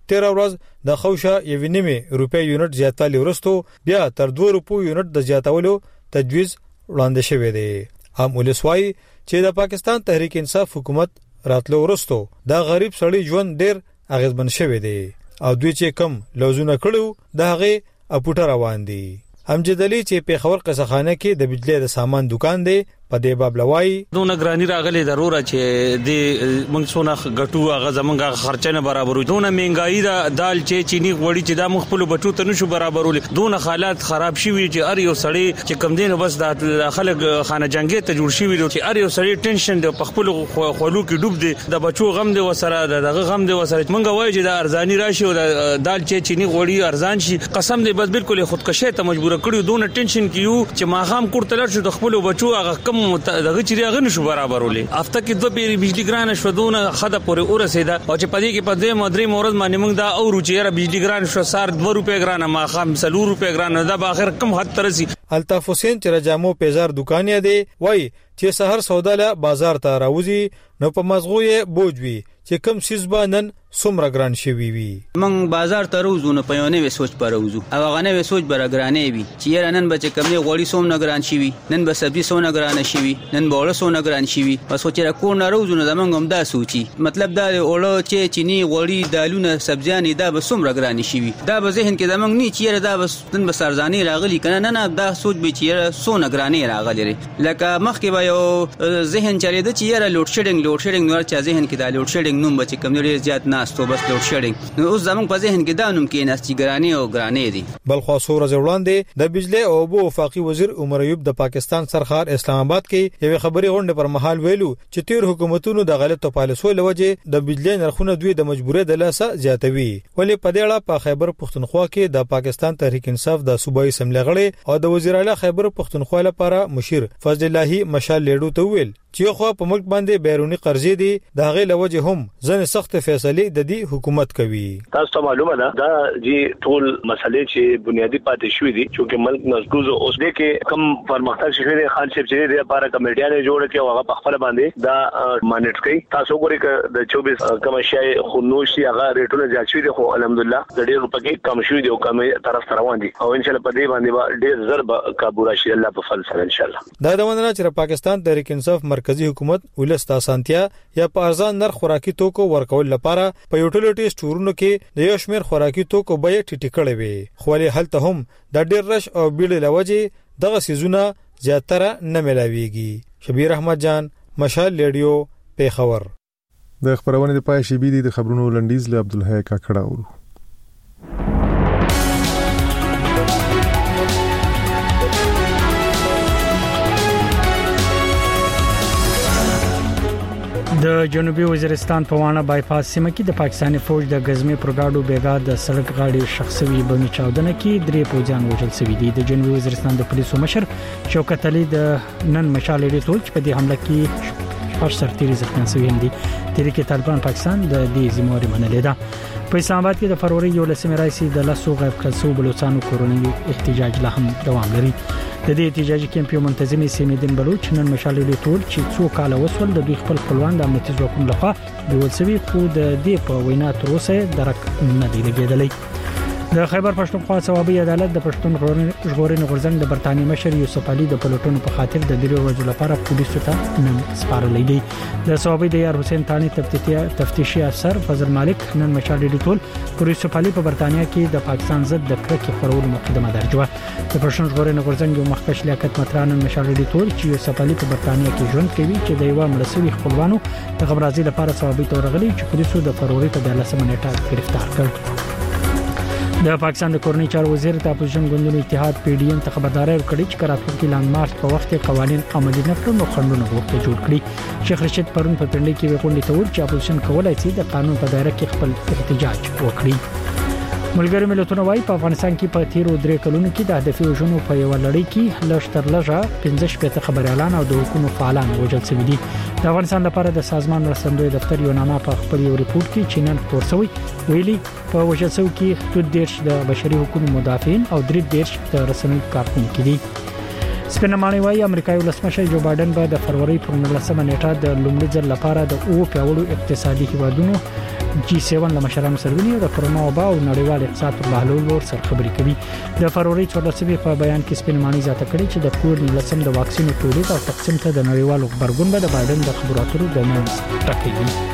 تیر ورځ د خوشه یو نیمه روپی یونټ زیاتوالی ورستو بیا تر دوه روپو یونټ د زیاتولو تجویز وړاندې شوی دی. هم ولسوای چې د پاکستان تحریک انصاف حکومت راتلو ورستو دا غریب سړی ژوند ډیر اغیزمن شوی دی او دوی چې کم لوزونه کړو د هغه اپوټه روان دي. امجد علي چې په خبر قصخانه کې د بجلی د سامان دکان دی په دې باب لوای
دونه ګرانی راغلي ضروره چې د موږ څونه غټو هغه زمونږه خرچنه برابرو دونه مهنګای دا دال چې چینی غوړي چې دا مخ په بټو ته نشو برابرول دونه حالات خراب شي چې ار یو سړی چې کم دین بس د خلک خانه جنگي ته جوړ شي چې ار یو سړی ټینشن د خپل خلو کې ډوب دي د بچو غم دی وسره دغه غم دی وسره مونږ وایو چې د ارزانی راشي او د دال چې چینی غوړي ارزان شي قسم دی بس بالکل خودکشي ته مجبور کړو دونه ټینشن کیو چې ماغام کوړتل شو د خپل بچو هغه دغه چې هغه نشو برابرولې هفته کې دوه پیری بجلی ګران شو دونه خده پورې ورسېده او چې پدې کې پدې مدري مورز باندې موږ دا او چې را بجلی ګران شو سار دوه روپے ګران ما خام سلور روپے ګران دا په اخر کم حد ترسي.
الطاف حسین چې رجامو پیزار دکانیا دی وای چې سحر سودا له بازار ته راوځي نو په مزغوې بوجوي چې کم سیس باندې څومره ګران شوی وي.
من بازار ته روزو نه پيونه وې سوچ پر روزو او غنه وې سوچ بر ګرانې وي چې نن بچ کم نه غوړي سوم نه ګران شي نن به سبزي سونه ګران شي نن به ول سونه ګران شي بس سوچ را کو نه روزو نه زمونږ هم دا سوچي مطلب دا اولو چې چيني غوړي دالونه سبزيانې دا به سومره ګران شي دا به ذهن کې زمونږ نه چې دا بس نن به سرزاني راغلي کنه نه نه دا سوچ به چې سونه ګرانې راغلي لکه مخکې به یو ذهن چلیده چې یاره لوډ شیډینګ لوډ شیډینګ نور چې ذهن کې دا لوډ شیډینګ نوم بچ کم لري زیات ناستو بس لوډ شیډینګ نو اوس زمونږ په ذهن کې دا نوم کې ناستي ګرانی او ګرانی دي.
بل خو سور وړاندې د بجلی او اوبو وفاقي وزیر عمر ایوب د پاکستان سرخار اسلام آباد کې یو خبري غونډه پر مهال ویلو چې تیر حکومتونو د غلطو پالیسو لوجه د بجلی نرخونه دوی د مجبورې د لاسه زیاتوي ولې په دې اړه په خیبر پښتونخوا کې د پاکستان تحریک انصاف د صوبایي اسمبلی غړي او د وزیر اعلی خیبر پښتونخوا لپاره مشیر فضل الله مشال لیډو ته ویل چې خو په ملک باندې بیرونی قرضې دي د هغه لوجه هم ځنه سخت فیصله د دې حکومت کوي.
تاسو ته معلومه ده دا چې ټول مسلې چې بنیادی پاتې شوې دي چې ملک نزدوز اوس دې کې کم پرمختګ شوی دی خان شپ چې د لپاره کمیټیانه جوړ کړي او هغه په خپل باندې دا مانیټ کوي. تاسو ګورئ ک د چوبیس کم شای خنوشي هغه ریټونه زیات شوی دي خو الحمدلله د ډېر پکې کم شوی دی او کم طرف روان دي او ان شاء الله په دې باندې ډېر ضرب قابو راشي الله په فضل سره ان شاء الله.
دا د ونه چې پاکستان تحریک انصاف مرکزی حکومت ولستا سانتیا یا په ارزان نرخ خوراکي توکو ورکول لپاره په یوټیلیټي سټورونو کې د یو شمېر خوراکي توکو بیه ټیټه کړې وي خو له هلته هم د ډېر رش او بیړې لوجه دغه سيزونه زیاتره نه ملاويږي. شبیر احمد جان مشال لیډیو پیښور.
د خبرونه د پای شي بي دي د خبرونو لنډیز له عبدالحی کاکړه ورو.
د جنوبي وزیرستان په وانه بایپاس سیمه کې د پاکستاني فوج د غزمه پروګاډو بیګا د سړک غاړې شخصي بمي چاودنه کې درې پوجان وژل شوي دي. د جنوبي وزیرستان د پولیسو مشر شوکت علي د نن مشال لري ټول چې په دې حمله کې پښ سرتيري ځکه شوی دي. تحریک طالبان پاکستان د دې زموږ منلې ده. په اسلام آباد کې د فروری یو لسمه راځي د لاسو غیب کړسو بلوچستان کورونی احتجاج لا هم دوام لري. د دې احتجاجي کیمپ یو منتظمي سیمه دین بلوچ نن مشال لري ټول چې څو کال وسول د دوی خپل خپلوان د امنیتي ځواکونو لخوا د ولسوي خو د دې په وینا تر اوسه درک نه دی لګیدلی. د خیبر پښتونخوا ثوابي عدالت د پښتون ژغورنې غورځنګ د برتانیې مشر یوسف علي د پلوټونو په خاطر د دریو ورځو لپاره پولیسو ته نن سپارل دی. د ثوابي د یار حسین ثاني تفتیشي افسر فضل مالک نن مشال لري ټول پر یوسف علي په برتانیې کې د پاکستان ضد د کرکې خبرولو مقدمه درج و. د پښتون ژغورنې غورځنګ یو مخکښ لیاقت متران مشال لري ټول چې یوسف علي په برتانیې کې ژوند کوي چې د یو ملسوي خپلوانو د غبرازي لپاره ثوابي تورغلي چې پولیسو د فروری په دلسمه نیټه گرفتار کړ. د پاکستان د کورنۍ چارو وزیر د اپوزیشن ګوندونو اتحاد پی ډی ایم ته خبرداري ورکړې چې راتلونکي لاند مارچ په وخت کې قوانين عملي نه کړو نو خندونه وخت جوړ کړي. شیخ رشید پرون په پنډي کې وکړې ته ور چې اپوزیشن کولای شي د قانون په دایره کې خپل احتجاج وکړي. ملګری ملتونه وايي په افغانستان کې په تیرو درې کلونو کې د هدفي وژنو په یو لړۍ کې لشتر لږه پنځه شپږ خبريالان او د حکومت فعالان وژل شوي دي. د افغانستان لپاره د سازمان رسندوی دفتر یو نامه په خپل یو ریپورت کې چینن پورسوي ویلي په وژل شوو کې حدود دیرش د بشري حقوقو مدافعین او درې دیرش د رسنۍ کارکونکو دي. سپینمانه وايي امریکایي ولسمشر جو بایدن به د فروری پر نولسمه نیټه د لومړي ځل لپاره د او پیاوړو اقتصادي هیوادونو جی سیون له مشرانو سره ونیو د کرونا وبا او نړیوال اقتصاد په بهلول ور سره خبرې کوي د فروری څوارلسمې په بیان کې سپینمانی ذاته کړی چې د کووډ لسم د واکسین تولید او تقسیم ته د نړیوالو خبرګون به د بایدن د خبرو اترو د منځ ټاکلي.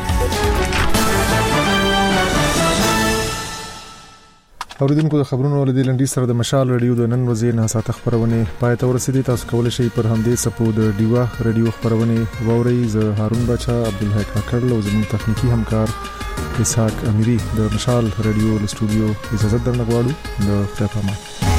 اوریدونکو د خبرونو ولې د لنډی سره د مشال رادیو د نن ورځې نه ساته خبرونه پای ته ورسېدي. تاسو کولی شئ پر همدې سپو د ډیوا رادیو خبرونه ووري. زه هارون بچا عبدالحق کاکړ او زموږ تخنیکی همکار اسحاق امیری د مشال رادیو له سټوډیو اجازه درنه غواړو. د خدای په امان.